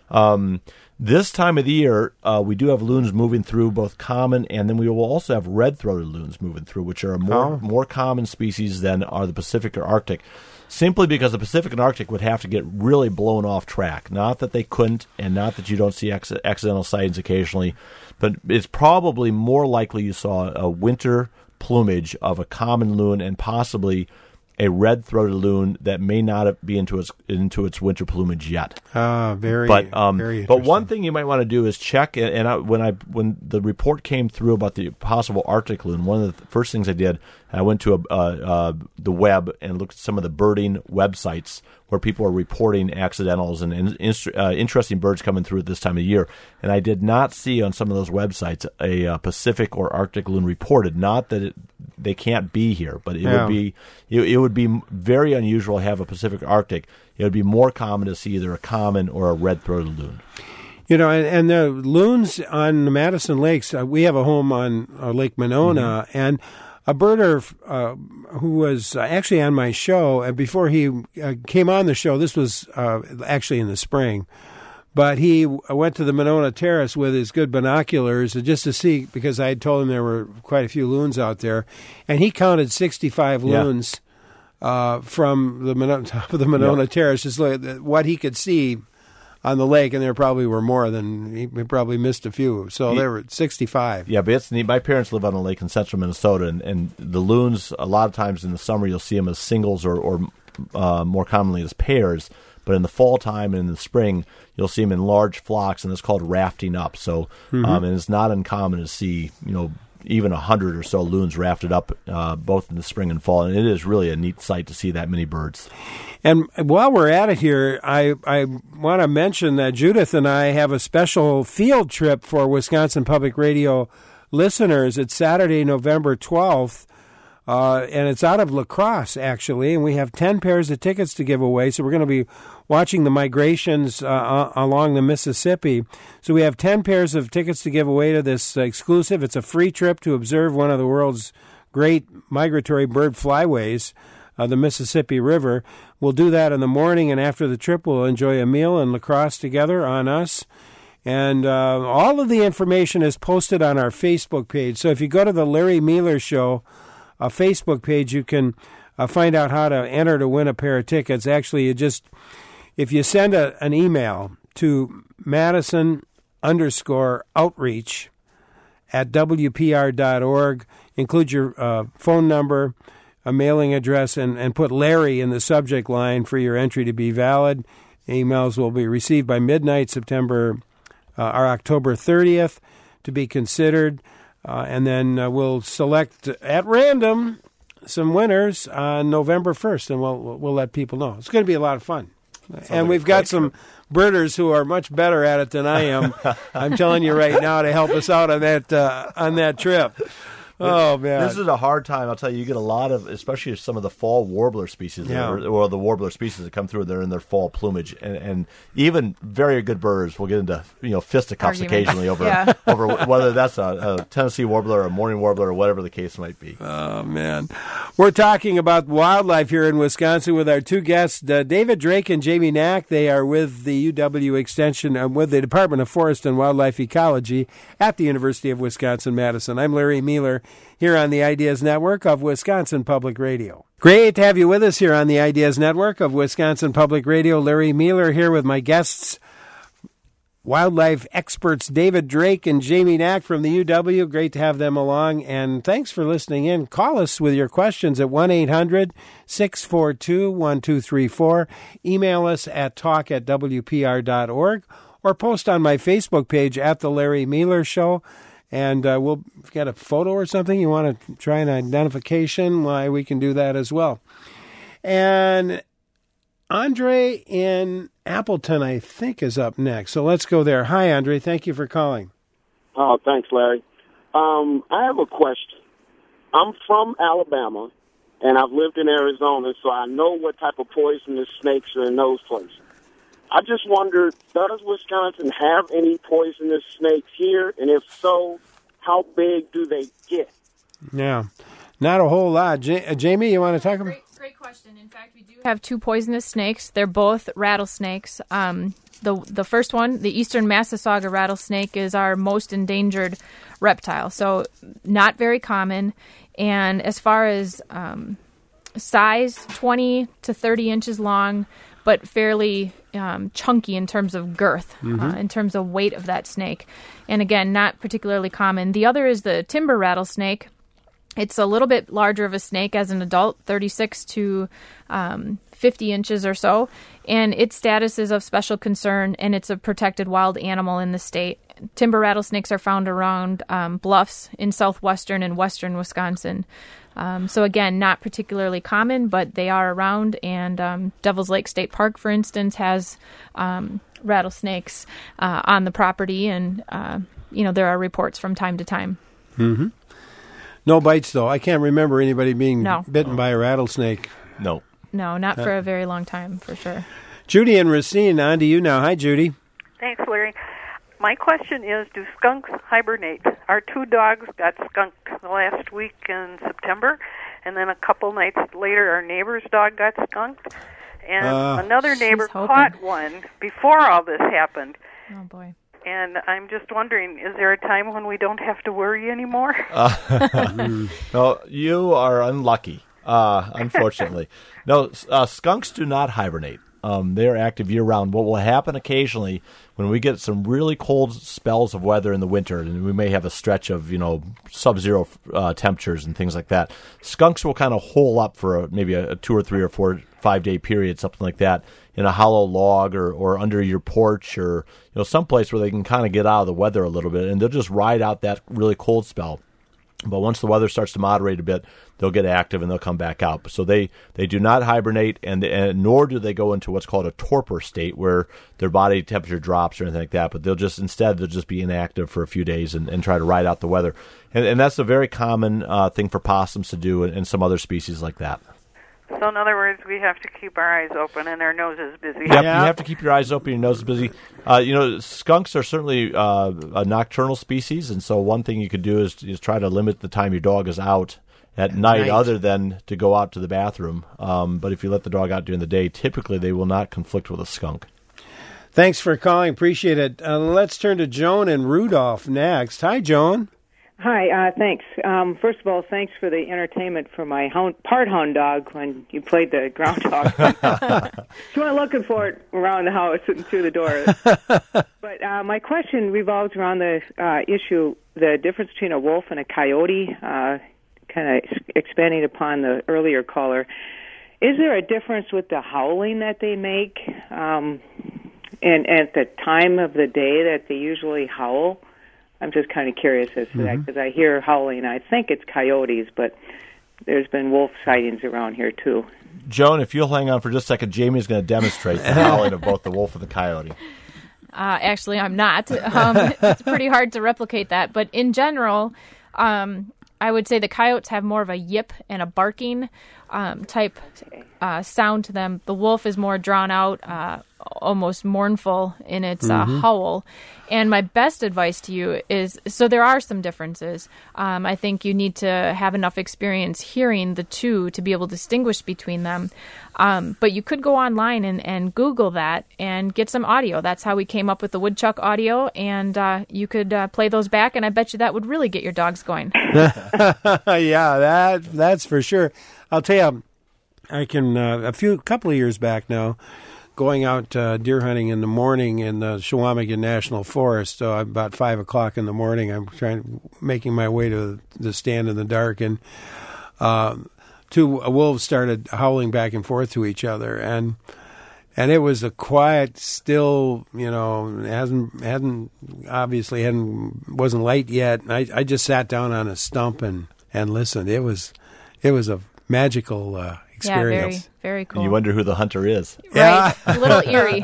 Um, this time of the year, uh, we do have loons moving through, both common, and then we will also have red-throated loons moving through, which are a more, oh. more common species than are the Pacific or Arctic. Simply because the Pacific and Arctic would have to get really blown off track. Not that they couldn't, and not that you don't see ex- accidental sightings occasionally, but it's probably more likely you saw a winter plumage of a common loon and possibly a red-throated loon that may not be into its into its winter plumage yet. Ah, very. But um, very but one thing you might want to do is check. And I, when I when the report came through about the possible Arctic loon, one of the first things I did, I went to a, uh, uh, the web and looked at some of the birding websites where people are reporting accidentals and in, uh, interesting birds coming through at this time of year. And I did not see on some of those websites a uh, Pacific or Arctic loon reported. Not that it, they can't be here, but it yeah. would be it, it would be very unusual to have a Pacific or Arctic. It would be more common to see either a common or a red-throated loon. You know, and, and the loons on the Madison Lakes, uh, we have a home on uh, Lake Monona, mm-hmm. and a birder uh, who was uh, actually on my show, and before he uh, came on the show, this was uh, actually in the spring, but he went to the Monona Terrace with his good binoculars just to see, because I had told him there were quite a few loons out there, and he counted sixty-five yeah. loons uh, from the Monona, top of the Monona yeah. Terrace, just like what he could see on the lake, and there probably were more than, he probably missed a few. So he, there were sixty-five. Yeah, but it's neat. My parents live on a lake in central Minnesota, and, and the loons, a lot of times in the summer, you'll see them as singles or, or uh, more commonly as pairs. But in the fall time and in the spring, you'll see them in large flocks, and it's called rafting up. So mm-hmm. um, and it's not uncommon to see, you know, even a hundred or so loons rafted up uh, both in the spring and fall. And it is really a neat sight to see that many birds. And while we're at it here, I, I want to mention that Judith and I have a special field trip for Wisconsin Public Radio listeners. It's Saturday, November twelfth. Uh, and it's out of La Crosse, actually, and we have ten pairs of tickets to give away. So we're going to be watching the migrations uh, along the Mississippi. So we have ten pairs of tickets to give away to this uh, exclusive. It's a free trip to observe one of the world's great migratory bird flyways, uh, the Mississippi River. We'll do that in the morning, and after the trip, we'll enjoy a meal in La Crosse together on us. And uh, all of the information is posted on our Facebook page. So if you go to the Larry Mealer Show a Facebook page, you can uh, find out how to enter to win a pair of tickets. Actually, you just, if you send a, an email to Madison underscore outreach at W P R dot org, include your uh, phone number, a mailing address, and, and put Larry in the subject line for your entry to be valid. Emails will be received by midnight, September uh, or October thirtieth, to be considered. Uh, and then uh, we'll select at random some winners on November first, and we'll we'll let people know. It's going to be a lot of fun. Sounds and like we've got some birders who are much better at it than I am. I'm telling you right now, to help us out on that uh, on that trip. Oh, man. This is a hard time. I'll tell you, you get a lot of, especially some of the fall warbler species, yeah. or, or the warbler species that come through, they're in their fall plumage. And, and even very good birds will get into, you know, fisticuffs Argument. occasionally over yeah. over whether that's a, a Tennessee warbler or a morning warbler or whatever the case might be. Oh, man. We're talking about wildlife here in Wisconsin with our two guests, uh, David Drake and Jamie Knack. They are with the U W Extension, uh, with the Department of Forest and Wildlife Ecology at the University of Wisconsin-Madison. I'm Larry Mealer, here on the Ideas Network of Wisconsin Public Radio. Great to have you with us here on the Ideas Network of Wisconsin Public Radio. Larry Mealer here with my guests, wildlife experts David Drake and Jamie Knack from the U W. Great to have them along, and thanks for listening in. Call us with your questions at one eight hundred six four two one two three four. Email us at talk at W P R dot org, or post on my Facebook page at The Larry Mealer Show. And uh, we'll get a photo or something. You want to try an identification? Why, we can do that as well. And Andre in Appleton, I think, is up next. So let's go there. Hi, Andre. Thank you for calling. Oh, thanks, Larry. Um, I have a question. I'm from Alabama, and I've lived in Arizona, so I know what type of poisonous snakes are in those places. I just wonder, does Wisconsin have any poisonous snakes here? And if so, how big do they get? Yeah, not a whole lot. J- uh, Jamie, you want to talk about? Great, great question. In fact, we do have two poisonous snakes. They're both rattlesnakes. Um, the the first one, the eastern Massasauga rattlesnake, is our most endangered reptile. So not very common. And as far as um, size, twenty to thirty inches long, but fairly um, chunky in terms of girth, mm-hmm. uh, in terms of weight of that snake. And again, not particularly common. The other is the timber rattlesnake. It's a little bit larger of a snake as an adult, thirty-six to fifty inches or so. And its status is of special concern, and it's a protected wild animal in the state. Timber rattlesnakes are found around um, bluffs in southwestern and western Wisconsin. Um, so again, not particularly common, but they are around. And um, Devil's Lake State Park, for instance, has um, rattlesnakes uh, on the property, and uh, you know there are reports from time to time. Mm-hmm. No bites, though. I can't remember anybody being no. bitten by a rattlesnake. No. No, not for Uh, a very long time, for sure. Judy and Racine, on to you now. Hi, Judy. Thanks, Larry. My question is, do skunks hibernate? Our two dogs got skunked last week in September, and then a couple nights later our neighbor's dog got skunked, and Uh, another neighbor she's hoping. caught one before all this happened. Oh, boy. And I'm just wondering, is there a time when we don't have to worry anymore? Uh, no, you are unlucky, uh, unfortunately. No, uh, skunks do not hibernate. Um, they are active year-round. What will happen occasionally when we get some really cold spells of weather in the winter, and we may have a stretch of, you know, sub-zero uh, temperatures and things like that, skunks will kind of hole up for a, maybe a, a two or three or four, five-day period, something like that, in a hollow log or, or under your porch or, you know, someplace where they can kind of get out of the weather a little bit, and they'll just ride out that really cold spell. But once the weather starts to moderate a bit, they'll get active and they'll come back out. So they, they do not hibernate, and, and nor do they go into what's called a torpor state, where their body temperature drops or anything like that. But they'll just instead they'll just be inactive for a few days and, and try to ride out the weather. And, and that's a very common uh, thing for possums to do, and, and some other species like that. So in other words, we have to keep our eyes open and our noses busy. Yep, yeah. You have to keep your eyes open, your nose busy. Uh, you know, skunks are certainly uh, a nocturnal species, and so one thing you could do is, is try to limit the time your dog is out at night, night, other than to go out to the bathroom. Um, but if you let the dog out during the day, typically they will not conflict with a skunk. Thanks for calling. Appreciate it. Uh, let's turn to Joan and Rudolph next. Hi, Joan. Hi, uh, thanks. Um, first of all, thanks for the entertainment for my hound, part hound dog when you played the groundhog. She went looking for it around the house and through the door. But uh, my question revolves around the uh, issue, the difference between a wolf and a coyote, uh, kind of expanding upon the earlier caller. Is there a difference with the howling that they make um, and, and at the time of the day that they usually howl? I'm just kind of curious as to mm-hmm. that, because I hear howling. I think it's coyotes, but there's been wolf sightings around here, too. Joan, if you'll hang on for just a second, Jamie's going to demonstrate the howling of both the wolf and the coyote. Uh, actually, I'm not. Um, it's pretty hard to replicate that. But in general, um, I would say the coyotes have more of a yip and a barking um, type uh, sound to them. The wolf is more drawn out, uh, almost mournful in its mm-hmm. uh, howl. And my best advice to you is, so there are some differences. Um, I think you need to have enough experience hearing the two to be able to distinguish between them. Um, but you could go online and, and Google that and get some audio. That's how we came up with the woodchuck audio. And uh, you could uh, play those back, and I bet you that would really get your dogs going. Yeah, that that's for sure. I'll tell you, I can, uh, a few, couple of years back now, going out uh, deer hunting in the morning in the Chequamegon National Forest. So about five o'clock in the morning, I'm trying making my way to the stand in the dark, and uh, two wolves started howling back and forth to each other, and and it was a quiet, still, you know, hasn't hadn't obviously hadn't wasn't light yet. And I I just sat down on a stump and and listened. It was it was a magical Uh, experience. Yeah, very, very cool. And you wonder who the hunter is. Right, a little eerie.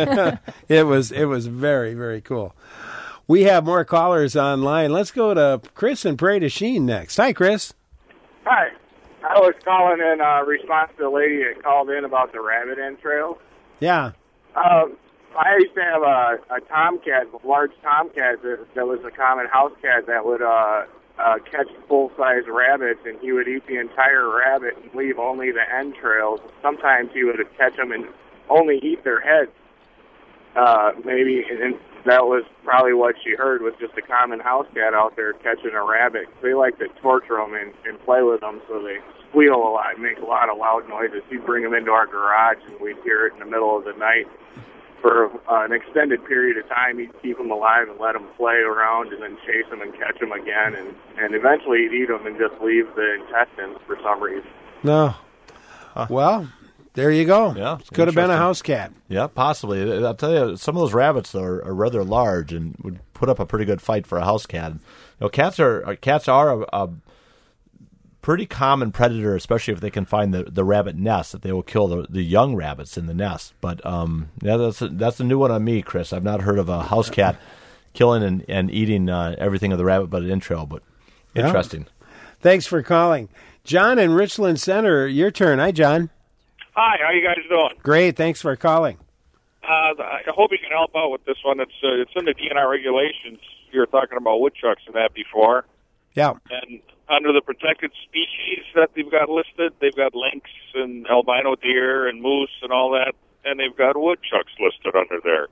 It was, it was very, very cool. We have more callers online. Let's go to Chris and Prairie du Chien next. Hi, Chris. Hi. I was calling in uh, response to the lady that called in about the rabbit entrails. Yeah. Um, I used to have a, a tomcat, a large tomcat that, that was a common house cat that would uh, uh, catch full-size rabbits, and he would eat the entire rabbit and leave only the entrails. Sometimes he would catch them and only eat their heads. Uh, maybe, and that was probably what she heard, was just a common house cat out there catching a rabbit. They like to torture them and, and play with them, so they squeal a lot, make a lot of loud noises. He'd bring them into our garage, and we'd hear it in the middle of the night. For uh, an extended period of time, he'd keep them alive and let them play around, and then chase them and catch them again, and, and eventually he'd eat them and just leave the intestines for some reason. No. Huh. Well, there you go. Yeah, could have been a house cat. Yeah, possibly. I'll tell you, some of those rabbits are, are rather large and would put up a pretty good fight for a house cat. You know, cats are cats are a, a pretty common predator, especially if they can find the, the rabbit nest, that they will kill the, the young rabbits in the nest. But um, yeah, that's a, that's a new one on me, Chris. I've not heard of a house cat killing and, and eating uh, everything of the rabbit but an entrail, but interesting. Yeah. Thanks for calling. John in Richland Center, your turn. Hi, John. Hi, how you guys doing? Great, thanks for calling. Uh, I hope you can help out with this one. It's uh, it's in the D N R regulations. You were talking about woodchucks and that before. Yeah. And under the protected species that they've got listed, they've got lynx and albino deer and moose and all that, and they've got woodchucks listed under there.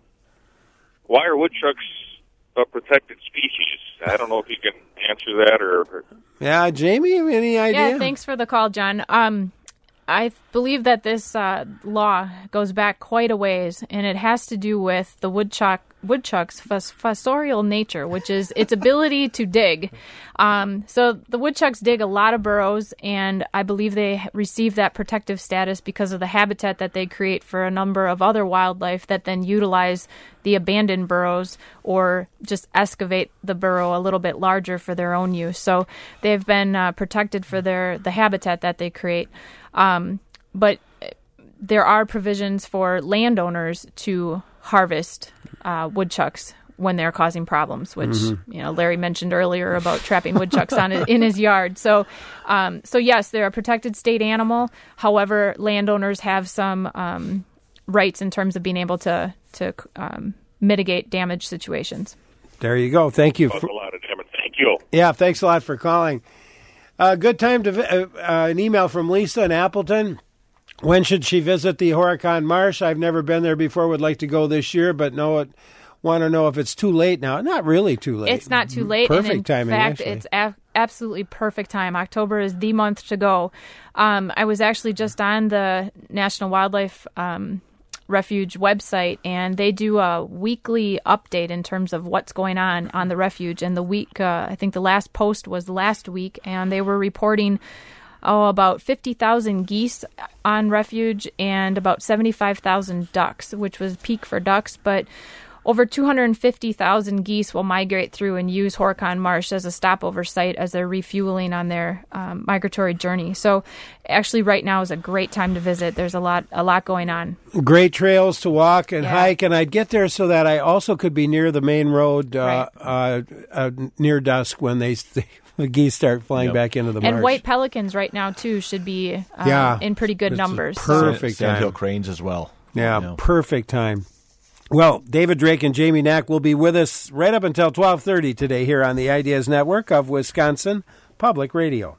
Why are woodchucks a protected species? I don't know if you can answer that or... or... Yeah, Jamie, any idea? Yeah, thanks for the call, John. Um, I believe that this uh, law goes back quite a ways, and it has to do with the woodchuck woodchuck's fos- fossorial nature, which is its ability to dig. Um, so the woodchucks dig a lot of burrows, and I believe they receive that protective status because of the habitat that they create for a number of other wildlife that then utilize the abandoned burrows or just excavate the burrow a little bit larger for their own use. So they've been uh, protected for their the habitat that they create. Um, but there are provisions for landowners to harvest uh, woodchucks when they're causing problems, which mm-hmm. you know Larry mentioned earlier about trapping woodchucks on in his yard. So, um, so yes, they're a protected state animal. However, landowners have some um, rights in terms of being able to to um, mitigate damage situations. There you go. Thank you. For, a lot of damage. Thank you. Yeah, thanks a lot for calling. Uh, good time to uh, uh, an email from Lisa in Appleton. When should she visit the Horicon Marsh? I've never been there before. Would like to go this year, but know it. Want to know if it's too late now. Not really too late. It's not too late. Perfect and in timing, fact, actually. It's a- absolutely perfect time. October is the month to go. Um, I was actually just on the National Wildlife um, Refuge website, and they do a weekly update in terms of what's going on on the refuge. And the week, uh, I think the last post was last week, and they were reporting oh, about fifty thousand geese on refuge and about seventy-five thousand ducks, which was peak for ducks, but over two hundred fifty thousand geese will migrate through and use Horicon Marsh as a stopover site as they're refueling on their um, migratory journey. So actually right now is a great time to visit. There's a lot a lot going on. Great trails to walk and yeah. hike, and I'd get there so that I also could be near the main road uh, right. uh, uh, near dusk when they the geese start flying yep. back into the marsh. And white pelicans right now, too, should be um, yeah. in pretty good it's numbers. Perfect so. time. Sandhill cranes as well. Yeah, you know. Perfect time. Well, David Drake and Jamie Knack will be with us right up until twelve thirty today here on the Ideas Network of Wisconsin Public Radio.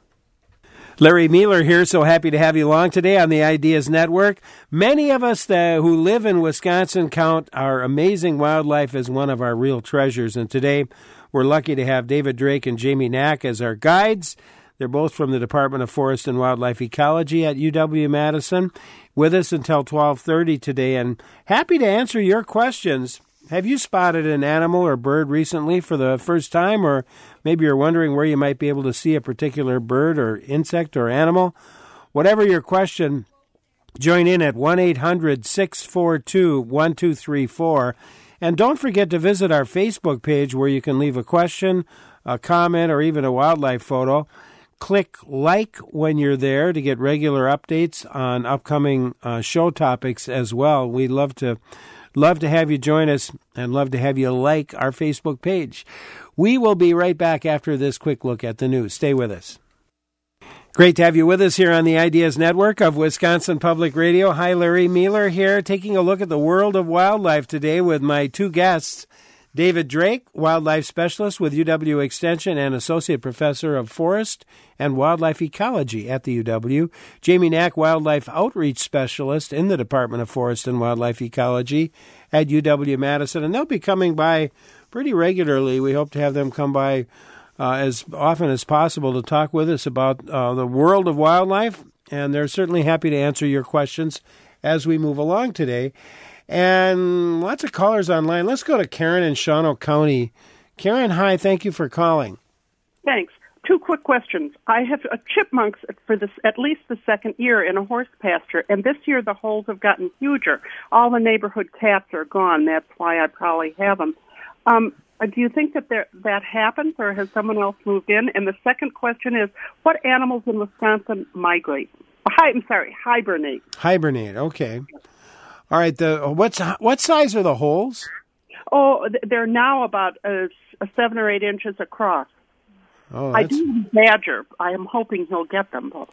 Larry Mueller here, so happy to have you along today on the Ideas Network. Many of us that, who live in Wisconsin count our amazing wildlife as one of our real treasures, and today we're lucky to have David Drake and Jamie Knack as our guides. They're both from the Department of Forest and Wildlife Ecology at U W-Madison, with us until twelve thirty today, and happy to answer your questions. Have you spotted an animal or bird recently for the first time, or maybe you're wondering where you might be able to see a particular bird or insect or animal? Whatever your question, join in at one eight hundred six four two one two three four. And don't forget to visit our Facebook page where you can leave a question, a comment, or even a wildlife photo. Click like when you're there to get regular updates on upcoming uh, show topics as well. We'd love to love to have you join us and love to have you like our Facebook page. We will be right back after this quick look at the news. Stay with us. Great to have you with us here on the Ideas Network of Wisconsin Public Radio. Hi, Larry Mueller here, taking a look at the world of wildlife today with my two guests, David Drake, wildlife specialist with U W Extension and associate professor of forest and wildlife ecology at the U W. Jamie Knack, wildlife outreach specialist in the Department of Forest and Wildlife Ecology at U W-Madison. And they'll be coming by pretty regularly. We hope to have them come by uh, as often as possible to talk with us about uh, the world of wildlife. And they're certainly happy to answer your questions as we move along today. And lots of callers online. Let's go to Karen in Shawano County. Karen, hi. Thank you for calling. Thanks. Two quick questions. I have uh, chipmunks for this at least the second year in a horse pasture, and this year the holes have gotten huger. All the neighborhood cats are gone. That's why I probably have them. Um, do you think that there, that happens, or has someone else moved in? And the second question is, what animals in Wisconsin migrate? Hi, I'm sorry, hibernate. Hibernate. Okay. All right. The what's what size are the holes? Oh, they're now about a, a seven or eight inches across. Oh, I do have a badger. I am hoping he'll get them. But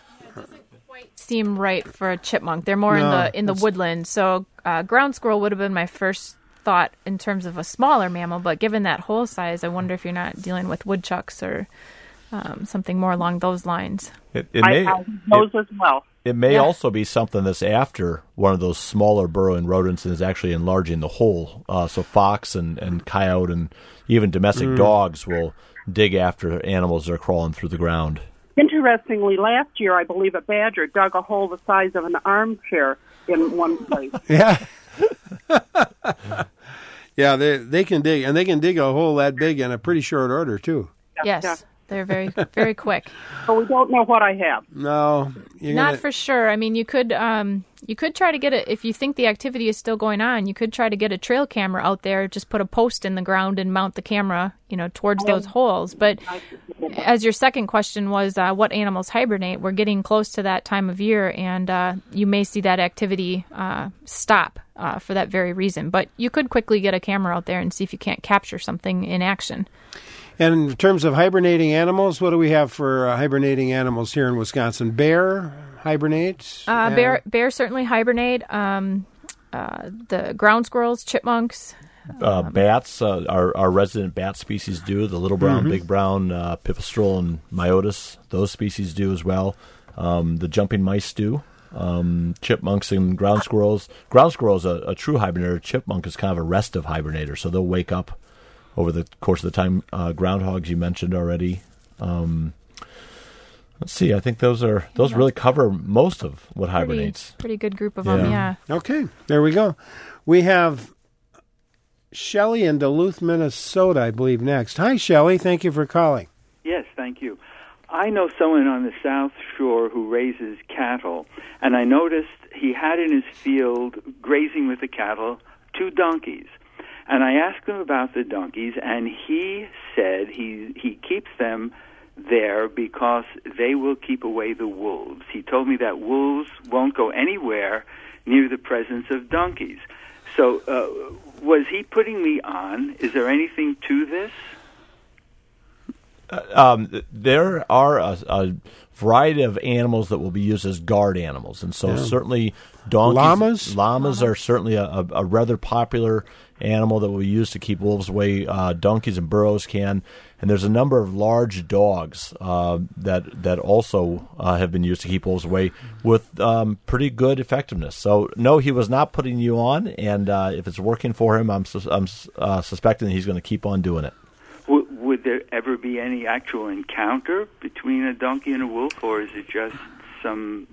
seem right for a chipmunk. They're more No, in the in the it's- woodland. So uh, ground squirrel would have been my first thought in terms of a smaller mammal. But given that hole size, I wonder if you're not dealing with woodchucks or um, something more along those lines. It, it I may, have those it, as well. it may Yeah. also be something that's after one of those smaller burrowing rodents and is actually enlarging the hole. Uh, so fox and, and coyote and even domestic Mm. dogs will dig after animals that are crawling through the ground. Interestingly, last year I believe a badger dug a hole the size of an armchair in one place. Yeah. Yeah, they they can dig, and they can dig a hole that big in a pretty short order too. Yes, yeah. they're very, very quick. So we don't know what I have. No, you're Not gonna, for sure. I mean, you could um, you could try to get it if you think the activity is still going on. You could try to get a trail camera out there. Just put a post in the ground and mount the camera, you know, towards those holes. But as your second question was, uh, what animals hibernate? We're getting close to that time of year, and uh, you may see that activity uh, stop uh, for that very reason. But you could quickly get a camera out there and see if you can't capture something in action. And in terms of hibernating animals, what do we have for uh, hibernating animals here in Wisconsin? Bear hibernate? Uh, bear, bear certainly hibernate. Um, uh, the ground squirrels, chipmunks. Uh, bats, uh, our, our resident bat species do. The little brown, Mhm. big brown, uh, pipistrelle and myotis, those species do as well. Um, the jumping mice do. Um, chipmunks and ground squirrels. Ground squirrel is a, a true hibernator. Chipmunk is kind of a restive hibernator, so they'll wake up over the course of the time. Uh, groundhogs you mentioned already. Um, let's see. I think those are those really cover most of what hibernates. Pretty, pretty good group of them, yeah. Okay, there we go. We have Shelley in Duluth, Minnesota, I believe, next. Hi, Shelley. Thank you for calling. Yes, thank you. I know someone on the South Shore who raises cattle, and I noticed he had in his field, grazing with the cattle, two donkeys. And I asked him about the donkeys, and he said he he keeps them there because they will keep away the wolves. He told me that wolves won't go anywhere near the presence of donkeys. So uh, was he putting me on? Is there anything to this? Uh, um, there are a, a variety of animals that will be used as guard animals, and so Yeah. certainly donkeys, Llamas? llamas are certainly a, a, a rather popular animal that will be used to keep wolves away. Uh, donkeys and burros can, and there's a number of large dogs uh, that that also uh, have been used to keep wolves away with um, pretty good effectiveness. So no, he was not putting you on, and uh, if it's working for him, I'm sus- I'm uh, suspecting that he's going to keep on doing it. W- would there ever be any actual encounter between a donkey and a wolf, or is it just some...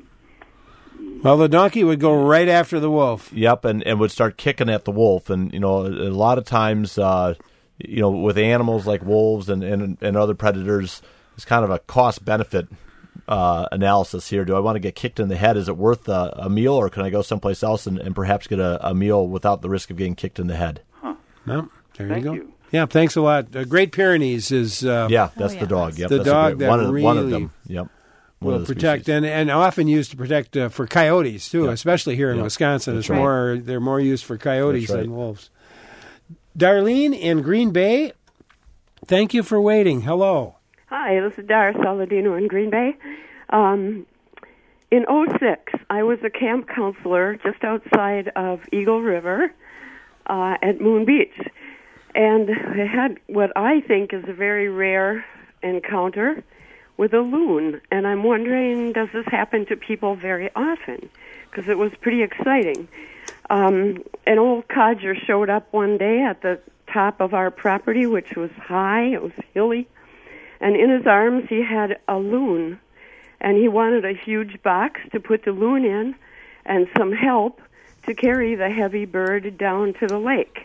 Well, the donkey would go right after the wolf. Yep, and, and would start kicking at the wolf. And, you know, a lot of times, uh, you know, with animals like wolves and, and, and other predators, it's kind of a cost-benefit uh, analysis here. Do I want to get kicked in the head? Is it worth a, a meal, or can I go someplace else and, and perhaps get a, a meal without the risk of getting kicked in the head? Huh. No, there Thank you go. you. Yeah, thanks a lot. Uh, Great Pyrenees is uh, Yeah, that's the dog. Yep, the that's a dog great- that one of- really one of them. Yep. One will of the protect and, and often used to protect uh, for coyotes too, Yep. especially here in Yep. Wisconsin. That's It's right. more they're more used for coyotes That's right. than wolves. Darlene in Green Bay, thank you for waiting. Hello. Hi, this is Dara Saladino in Green Bay. Um, in oh six, I was a camp counselor just outside of Eagle River uh, at Moon Beach. And I had what I think is a very rare encounter with a loon. And I'm wondering, does this happen to people very often? Because it was pretty exciting. Um, an old codger showed up one day at the top of our property, which was high, it was hilly. And in his arms, he had a loon. And he wanted a huge box to put the loon in and some help to carry the heavy bird down to the lake.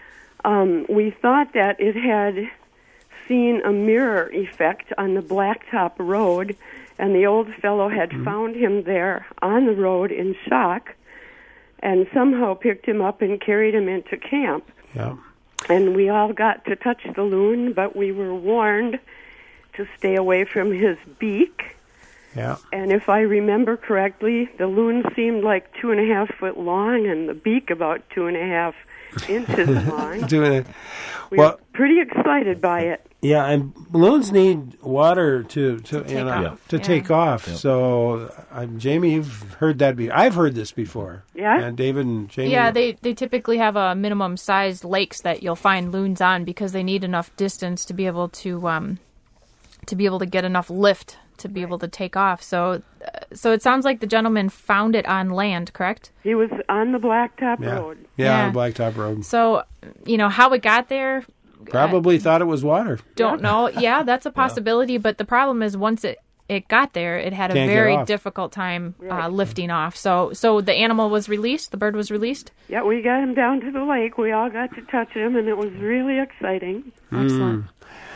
Um, we thought that it had seen a mirror effect on the blacktop road, and the old fellow had mm-hmm. found him there on the road in shock and somehow picked him up and carried him into camp. Yeah. And we all got to touch the loon, but we were warned to stay away from his beak. Yeah. And if I remember correctly, the loon seemed like two and a half foot long and the beak about two and a half inches long. Doing it. We Well, were pretty excited by it. yeah, and balloons need water to to, To you take know, off. to Yeah. take off. Yep. So, uh, Jamie, you've heard that. Be- I've heard this before. Yeah? And David and Jamie. Yeah, they, they typically have a minimum sized lakes that you'll find loons on because they need enough distance to be able to um to be able to get enough lift to be able to take off. So uh, so it sounds like the gentleman found it on land, correct? He was on the blacktop Yeah. road. Yeah, Yeah. on the Blacktop Road. So, you know, how it got there, Probably thought it was water. don't know. Yeah, that's a possibility, but the problem is once it it got there, it had a Can't get very off. difficult time uh, lifting off. So, so the animal was released. The bird was released. Yeah, we got him down to the lake. We all got to touch him, and it was really exciting. Excellent. Mm.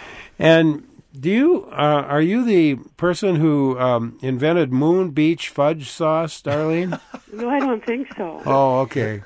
And do you uh, are you the person who um, invented Moon Beach fudge sauce, Darlene? No, I don't think so. Oh, okay.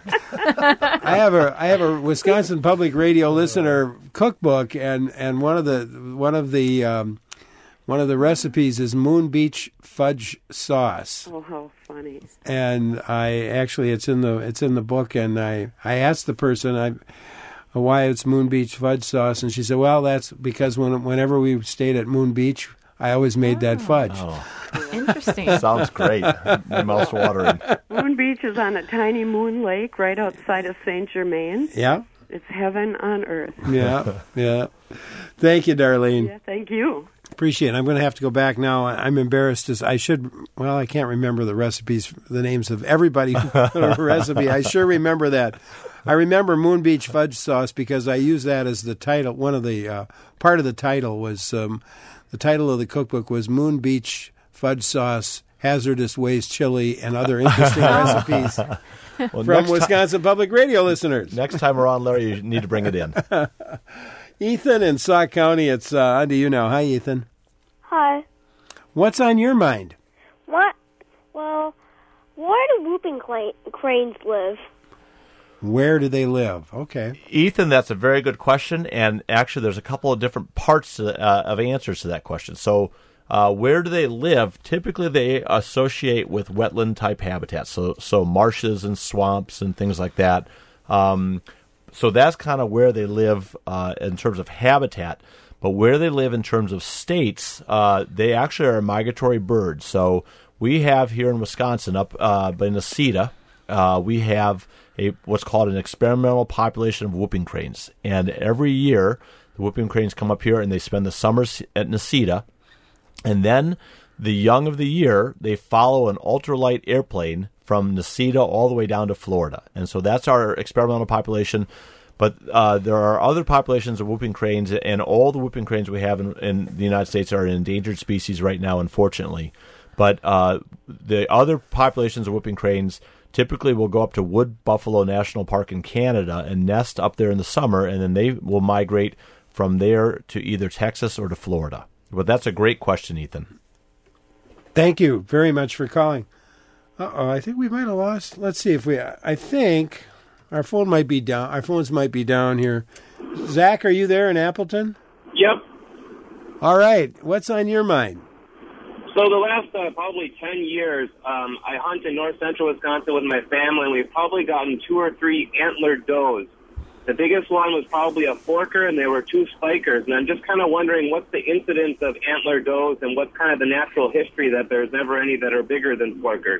I have a I have a Wisconsin Public Radio listener cookbook, and, and one of the one of the um, one of the recipes is Moon Beach fudge sauce. Oh, how funny! And I actually it's in the it's in the book, and I, I asked the person I why it's Moon Beach fudge sauce, and she said, well, that's because when whenever we stayed at Moon Beach, I always made that fudge. Oh. Interesting. Sounds great. My mouth's watering. Moon Beach is on a tiny moon lake right outside of Saint Germain. Yeah. It's heaven on earth. Yeah, yeah. Thank you, Darlene. Yeah, thank you. Appreciate it. I'm going to have to go back now. I'm embarrassed. As I should, well, I can't remember the recipes, the names of everybody who put a recipe. I sure remember that. I remember Moon Beach fudge sauce because I used that as the title. One of the, uh, part of the title was, um, the title of the cookbook was Moon Beach fudge sauce, hazardous waste chili, and other interesting recipes Well, from next Wisconsin ti- Public Radio listeners. Next time around, Larry, you need to bring it in. Ethan in Sauk County, it's uh, on to you now. Hi, Ethan. Hi. What's on your mind? What? Well, where do whooping cla- cranes live? Where do they live? Okay. Ethan, that's a very good question, and actually there's a couple of different parts to, uh, of answers to that question. So uh, where do they live? Typically they associate with wetland-type habitats, so so marshes and swamps and things like that. Um, so that's kind of where they live uh, in terms of habitat. But where they live in terms of states, uh, they actually are a migratory bird. So we have here in Wisconsin, up uh, by Necedah, uh, we have a what's called an experimental population of whooping cranes. And every year, the whooping cranes come up here and they spend the summers at Necedah. And then the young of the year, they follow an ultralight airplane from Necedah all the way down to Florida. And so that's our experimental population. But uh, there are other populations of whooping cranes, and all the whooping cranes we have in, in the United States are an endangered species right now, unfortunately. But uh, the other populations of whooping cranes typically will go up to Wood Buffalo National Park in Canada and nest up there in the summer, and then they will migrate from there to either Texas or to Florida. But that's a great question, Ethan. Thank you very much for calling. Uh-oh, I think we might have lost. Let's see if we, I think our phone might be down. Our phones might be down here. Zach, are you there in Appleton? Yep. All right. What's on your mind? So the last uh, probably ten years, um, I hunt in north central Wisconsin with my family, and we've probably gotten two or three antlered does. The biggest one was probably a forker, and there were two spikers. And I'm just kind of wondering what's the incidence of antlered does and what's kind of the natural history that there's never any that are bigger than forkers.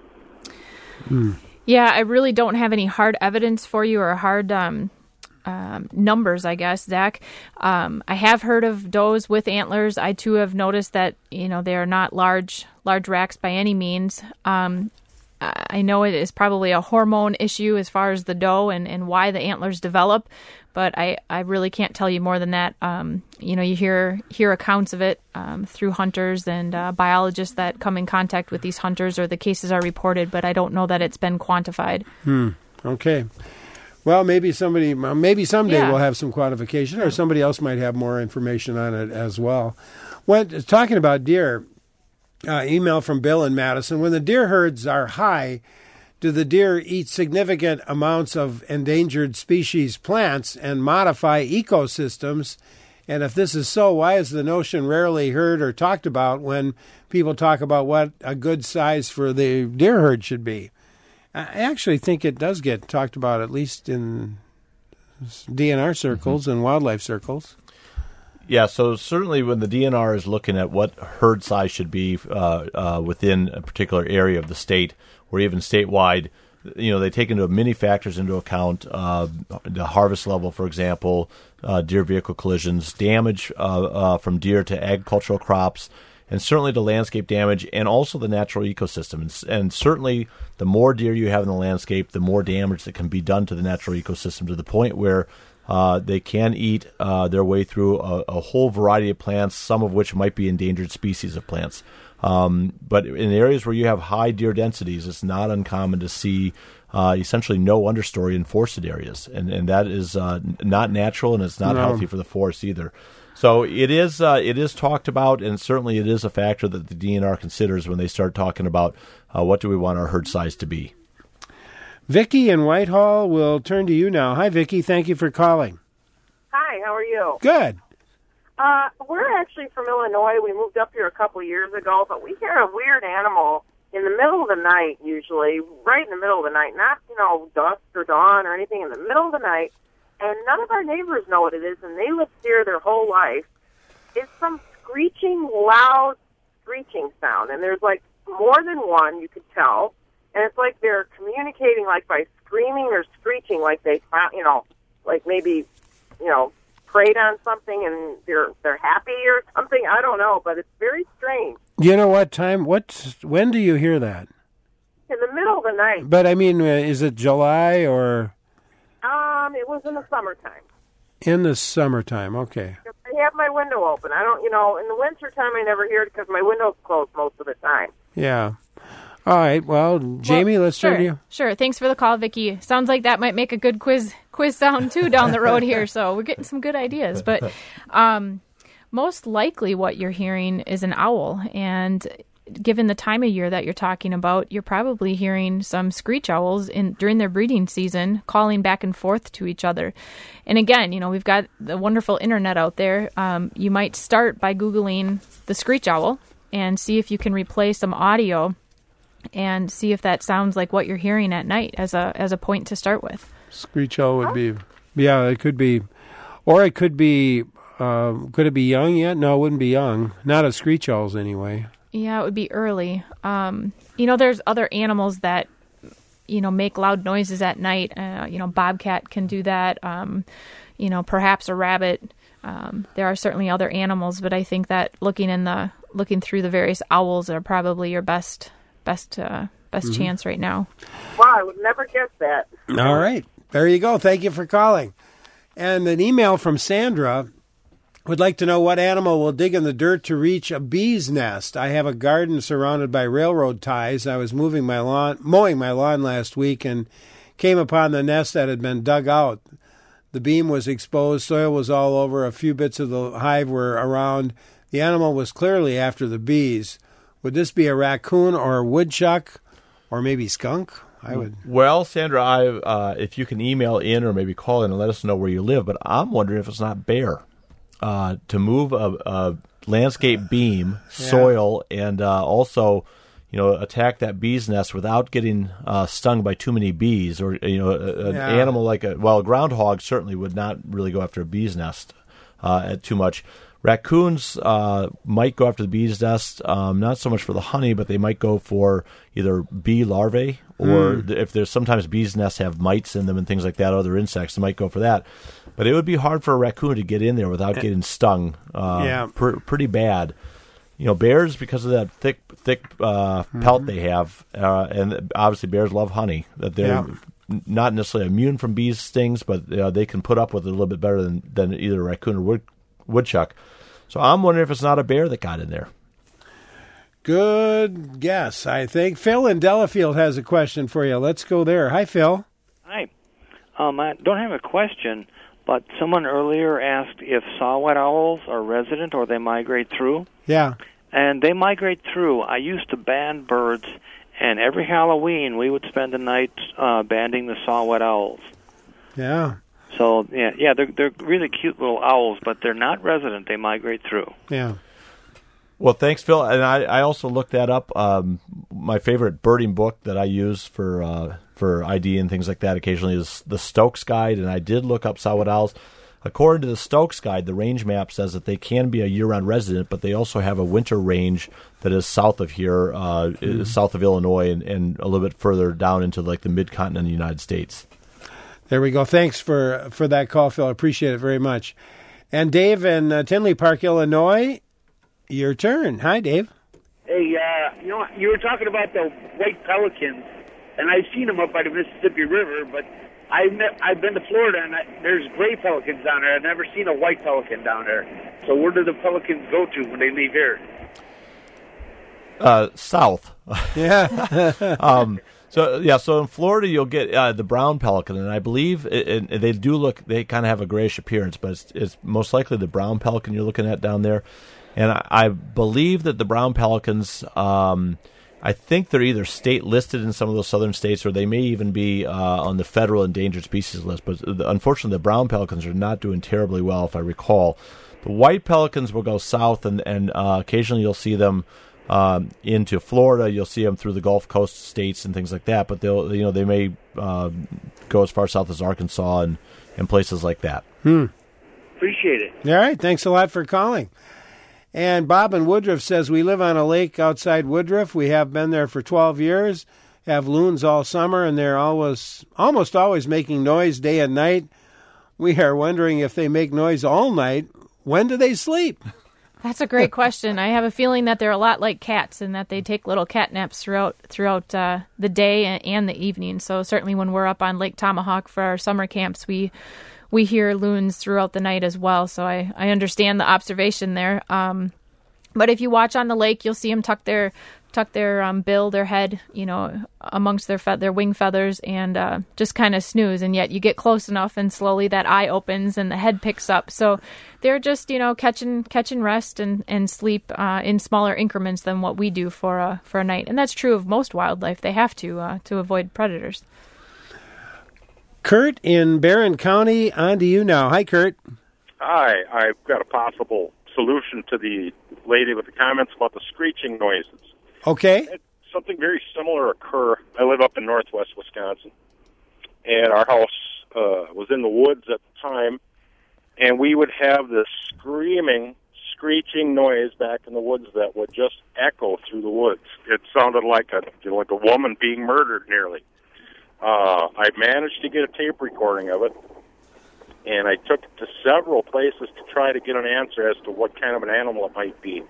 Hmm. Yeah, I really don't have any hard evidence for you or hard um, um, numbers, I guess, Zach. Um, I have heard of does with antlers. I, too, have noticed that, you know, they are not large large racks by any means. Um, I know it is probably a hormone issue as far as the doe and, and why the antlers develop, but I, I really can't tell you more than that. Um, you know, you hear hear accounts of it um, through hunters and uh, biologists that come in contact with these hunters, or the cases are reported, but I don't know that it's been quantified. Hmm. Okay. Well, maybe somebody, maybe someday Yeah. we'll have some quantification, or somebody else might have more information on it as well. When talking about deer, uh, email from Bill in Madison. When the deer herds are high, do the deer eat significant amounts of endangered species plants and modify ecosystems? And if this is so, why is the notion rarely heard or talked about when people talk about what a good size for the deer herd should be? I actually think it does get talked about, at least in D N R circles mm-hmm. and wildlife circles. Yeah, so certainly when the D N R is looking at what herd size should be uh, uh, within a particular area of the state, or even statewide, you know, they take into many factors into account, uh, the harvest level, for example, uh, deer vehicle collisions, damage uh, uh, from deer to agricultural crops, and certainly the landscape damage, and also the natural ecosystem. And, and certainly the more deer you have in the landscape, the more damage that can be done to the natural ecosystem, to the point where Uh, they can eat uh, their way through a, a whole variety of plants, some of which might be endangered species of plants. Um, but in areas where you have high deer densities, it's not uncommon to see uh, essentially no understory in forested areas, and and that is uh, not natural, and it's not No. healthy for the forest either. So it is uh, it is talked about, and certainly it is a factor that the D N R considers when they start talking about uh, what do we want our herd size to be. Vicki in Whitehall, will turn to you now. Hi, Vicki. Thank you for calling. Hi, how are you? Good. Uh, we're actually from Illinois. We moved up here a couple of years ago, but we hear a weird animal in the middle of the night, usually, right in the middle of the night, not, you know, dusk or dawn or anything, in the middle of the night, and none of our neighbors know what it is, and they lived here their whole life. It's some screeching, loud screeching sound, and there's, like, more than one, you could tell, and it's like they're communicating, like, by screaming or screeching, like they, you know, like maybe, you know, preyed on something and they're they're happy or something. I don't know, but it's very strange. You know what time? What? When do you hear that? In the middle of the night. But I mean, uh, is it July or Um, it was in the summertime. in the summertime? Okay. I have my window open. I don't, you know, in the wintertime I never hear it because my window's closed most of the time. Yeah. All right. Well, Jamie, let's sure, turn to you. Sure. Thanks for the call, Vicki. Sounds like that might make a good quiz quiz sound too down the road here. So we're getting some good ideas. But um, most likely, what you're hearing is an owl, and given the time of year that you're talking about, you're probably hearing some screech owls in during their breeding season, calling back and forth to each other. And again, you know, we've got the wonderful internet out there. Um, you might start by Googling the screech owl and see if you can replay some audio and see if that sounds like what you're hearing at night as a as a point to start with. Screech owl would be, yeah, it could be, or it could be, um, could it be young yet? No, it wouldn't be young. Not a screech owls anyway. Yeah, it would be early. Um, you know, there's other animals that, you know, make loud noises at night. Uh, you know, bobcat can do that. Um, you know, perhaps a rabbit. Um, there are certainly other animals, but I think that looking in the looking through the various owls are probably your best best uh, best Mhm. chance right now. Wow, I would never guess that. All right. There you go. Thank you for calling. And an email from Sandra would like to know what animal will dig in the dirt to reach a bee's nest. I have a garden surrounded by railroad ties. I was moving my lawn, mowing my lawn last week and came upon the nest that had been dug out. The beam was exposed, soil was all over, a few bits of the hive were around. The animal was clearly after the bees. Would this be a raccoon or a woodchuck or maybe skunk? I would. Well, Sandra, I uh, if you can email in or maybe call in and let us know where you live, but I'm wondering if it's not bear. Uh, to move a, a landscape beam, Yeah. soil, and uh, also, you know, attack that bee's nest without getting uh, stung by too many bees, or you know, a, an Yeah. animal like a well, a groundhog certainly would not really go after a bee's nest uh, at too much. Raccoons uh, might go after the bee's nest, um, not so much for the honey, but they might go for either bee larvae or Mm. th- if there's sometimes bees' nests have mites in them and things like that, other insects, they might go for that. But it would be hard for a raccoon to get in there without getting stung. Uh, Yeah. pr- pretty bad. You know, bears, because of that thick, thick uh, pelt Mhm. they have, uh, and obviously bears love honey. That they're Yeah. n- not necessarily immune from bees' stings, but uh, they can put up with it a little bit better than, than either a raccoon or wood, woodchuck. So I'm wondering if it's not a bear that got in there. Good guess, I think. Phil in Delafield has a question for you. Let's go there. Hi, Phil. Hi. Um, I don't have a question, but someone earlier asked if saw-whet owls are resident or they migrate through. Yeah. And they migrate through. I used to band birds, and every Halloween we would spend the night uh, banding the saw-whet owls. Yeah. So, yeah, yeah, they're, they're really cute little owls, but they're not resident. They migrate through. Yeah. Well, thanks, Phil. And I, I also looked that up. Um, my favorite birding book that I use for uh, for I D and things like that occasionally is the Stokes Guide, and I did look up saw-whet owls. According to the Stokes Guide, the range map says that they can be a year-round resident, but they also have a winter range that is south of here, uh, Mhm. south of Illinois, and, and a little bit further down into like the mid-continent of the United States. There we go. Thanks for, for that call, Phil. I appreciate it very much. And Dave in uh, Tinley Park, Illinois, your turn. Hi, Dave. Hey, uh, you know, you were talking about the white pelicans, and I've seen them up by the Mississippi River, but I've ne- I've been to Florida, and I, there's gray pelicans down there. I've never seen a white pelican down there. So where do the pelicans go to when they leave here? Uh, south. Yeah. um, so yeah, so in Florida you'll get uh, the brown pelican, and I believe it, it, they do look. They kind of have a grayish appearance, but it's, it's most likely the brown pelican you're looking at down there. And I, I believe that the brown pelicans, um, I think they're either state listed in some of those southern states, or they may even be uh, on the federal endangered species list. But the, unfortunately, the brown pelicans are not doing terribly well, if I recall. The white pelicans will go south, and, and uh, occasionally you'll see them um, into Florida. You'll see them through the Gulf Coast states and things like that. But they'll, you know, they may uh, go as far south as Arkansas and, and places like that. Hmm. Appreciate it. All right. Thanks a lot for calling. And Bob in Woodruff says, we live on a lake outside Woodruff. We have been there for twelve years, have loons all summer, and they're always, almost always making noise day and night. We are wondering if they make noise all night, when do they sleep? That's a great question. I have a feeling that they're a lot like cats in that they take little cat naps throughout throughout uh, the day and, and the evening. So certainly when we're up on Lake Tomahawk for our summer camps, we we hear loons throughout the night as well. So I, I understand the observation there. Um, but if you watch on the lake, you'll see them tuck their tuck their um, bill, their head, you know, amongst their fe- their wing feathers, and uh, just kind of snooze. And yet you get close enough, and slowly that eye opens and the head picks up. So they're just, you know, catching catching rest and and sleep uh, in smaller increments than what we do for a for a night. And that's true of most wildlife. They have to uh, to avoid predators. Kurt in Barron County, on to you now. Hi, Kurt. Hi, I've got a possible solution to the lady with the comments about the screeching noises. Okay. Had something very similar occur. I live up in northwest Wisconsin, and our house uh, was in the woods at the time, and we would have this screaming, screeching noise back in the woods that would just echo through the woods. It sounded like a you know, like a woman being murdered nearly. Uh, I managed to get a tape recording of it, and I took it to several places to try to get an answer as to what kind of an animal it might be.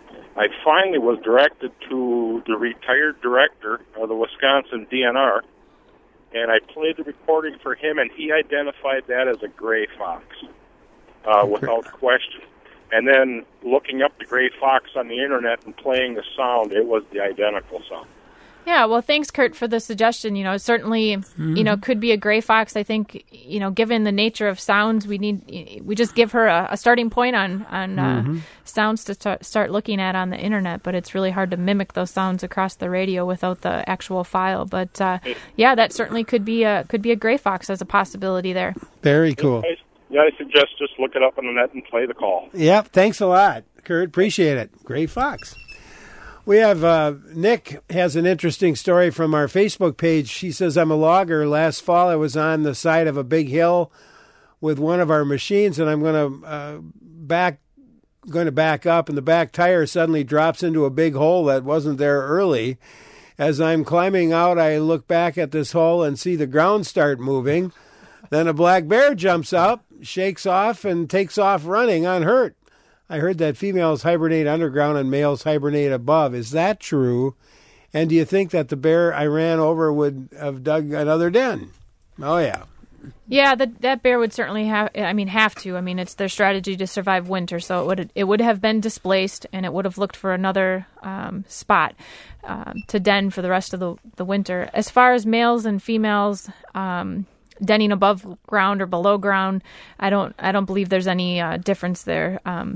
I finally was directed to the retired director of the Wisconsin D N R, and I played the recording for him, and he identified that as a gray fox, uh, without question. And then looking up the gray fox on the internet and playing the sound, it was the identical sound. Yeah, well, thanks, Kurt, for the suggestion. You know, certainly, mm-hmm. you know, could be a gray fox. I think, you know, given the nature of sounds, we need we just give her a, a starting point on on mm-hmm. uh, sounds to start, start looking at on the internet. But it's really hard to mimic those sounds across the radio without the actual file. But uh, yeah, that certainly could be a could be a gray fox as a possibility there. Very cool. Yeah, I suggest just look it up on the net and play the call. Yep, thanks a lot, Kurt. Appreciate it. Gray fox. We have, uh, Nick has an interesting story from our Facebook page. She says, I'm a logger. Last fall I was on the side of a big hill with one of our machines, and I'm going to uh, back going to back up, and the back tire suddenly drops into a big hole that wasn't there early. As I'm climbing out, I look back at this hole and see the ground start moving. Then a black bear jumps up, shakes off, and takes off running unhurt. I heard that females hibernate underground and males hibernate above. Is that true? And do you think that the bear I ran over would have dug another den? Oh, yeah. Yeah, that that bear would certainly have, I mean, have to. I mean, it's their strategy to survive winter, so it would it would have been displaced, and it would have looked for another um, spot um, to den for the rest of the, the winter. As far as males and females um, denning above ground or below ground, I don't I don't believe there's any uh, difference there. Um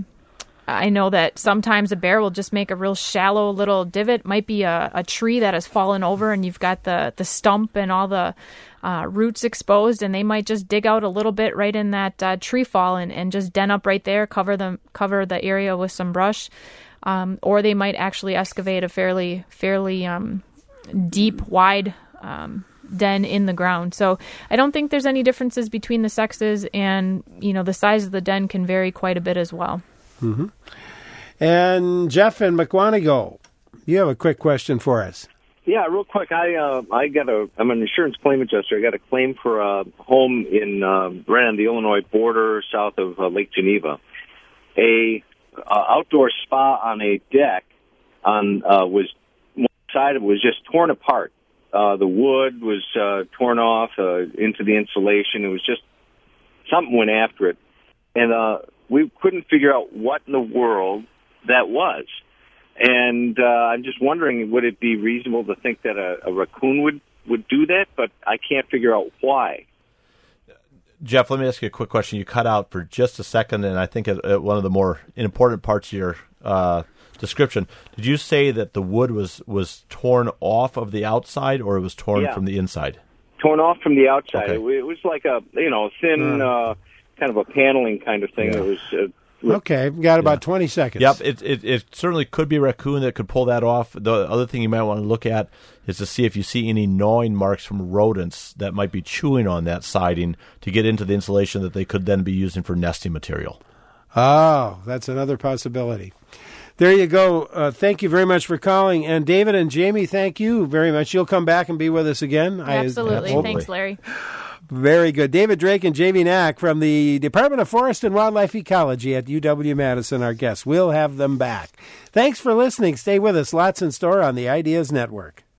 I know that sometimes a bear will just make a real shallow little divot. Might be a, a tree that has fallen over and you've got the, the stump and all the uh, roots exposed, and they might just dig out a little bit right in that uh, tree fall and, and just den up right there, cover them, cover the area with some brush. Um, or they might actually excavate a fairly fairly um, deep, wide um, den in the ground. So I don't think there's any differences between the sexes, and you know the size of the den can vary quite a bit as well. Mm-hmm. And Jeff in McWanago, you have a quick question for us. Yeah, real quick. I uh, I got a. I'm an insurance claim adjuster. I got a claim for a home in uh, right on the Illinois border, south of uh, Lake Geneva. A uh, outdoor spa on a deck on uh, was one side of it was just torn apart. Uh, the wood was uh, torn off uh, into the insulation. It was just something went after it. And uh, we couldn't figure out what in the world that was. And uh, I'm just wondering, would it be reasonable to think that a, a raccoon would, would do that? But I can't figure out why. Jeff, let me ask you a quick question. You cut out for just a second, and I think at, at one of the more important parts of your uh, description. Did you say that the wood was, was torn off of the outside, or it was torn Yeah. from the inside? Torn off from the outside. Okay. It, it was like a, you know, thin, uh, kind of a paneling kind of thing. Yeah. It was. Uh, Okay, we've got about twenty seconds. Yep, it, it it certainly could be a raccoon that could pull that off. The other thing you might want to look at is to see if you see any gnawing marks from rodents that might be chewing on that siding to get into the insulation that they could then be using for nesting material. Oh, that's another possibility. There you go. Uh, thank you very much for calling. And David and Jamie, thank you very much. You'll come back and be with us again. Absolutely. I, Thanks, Larry. Very good. David Drake and Jamie Knack from the Department of Forest and Wildlife Ecology at U W-Madison, our guests. We'll have them back. Thanks for listening. Stay with us. Lots in store on the Ideas Network.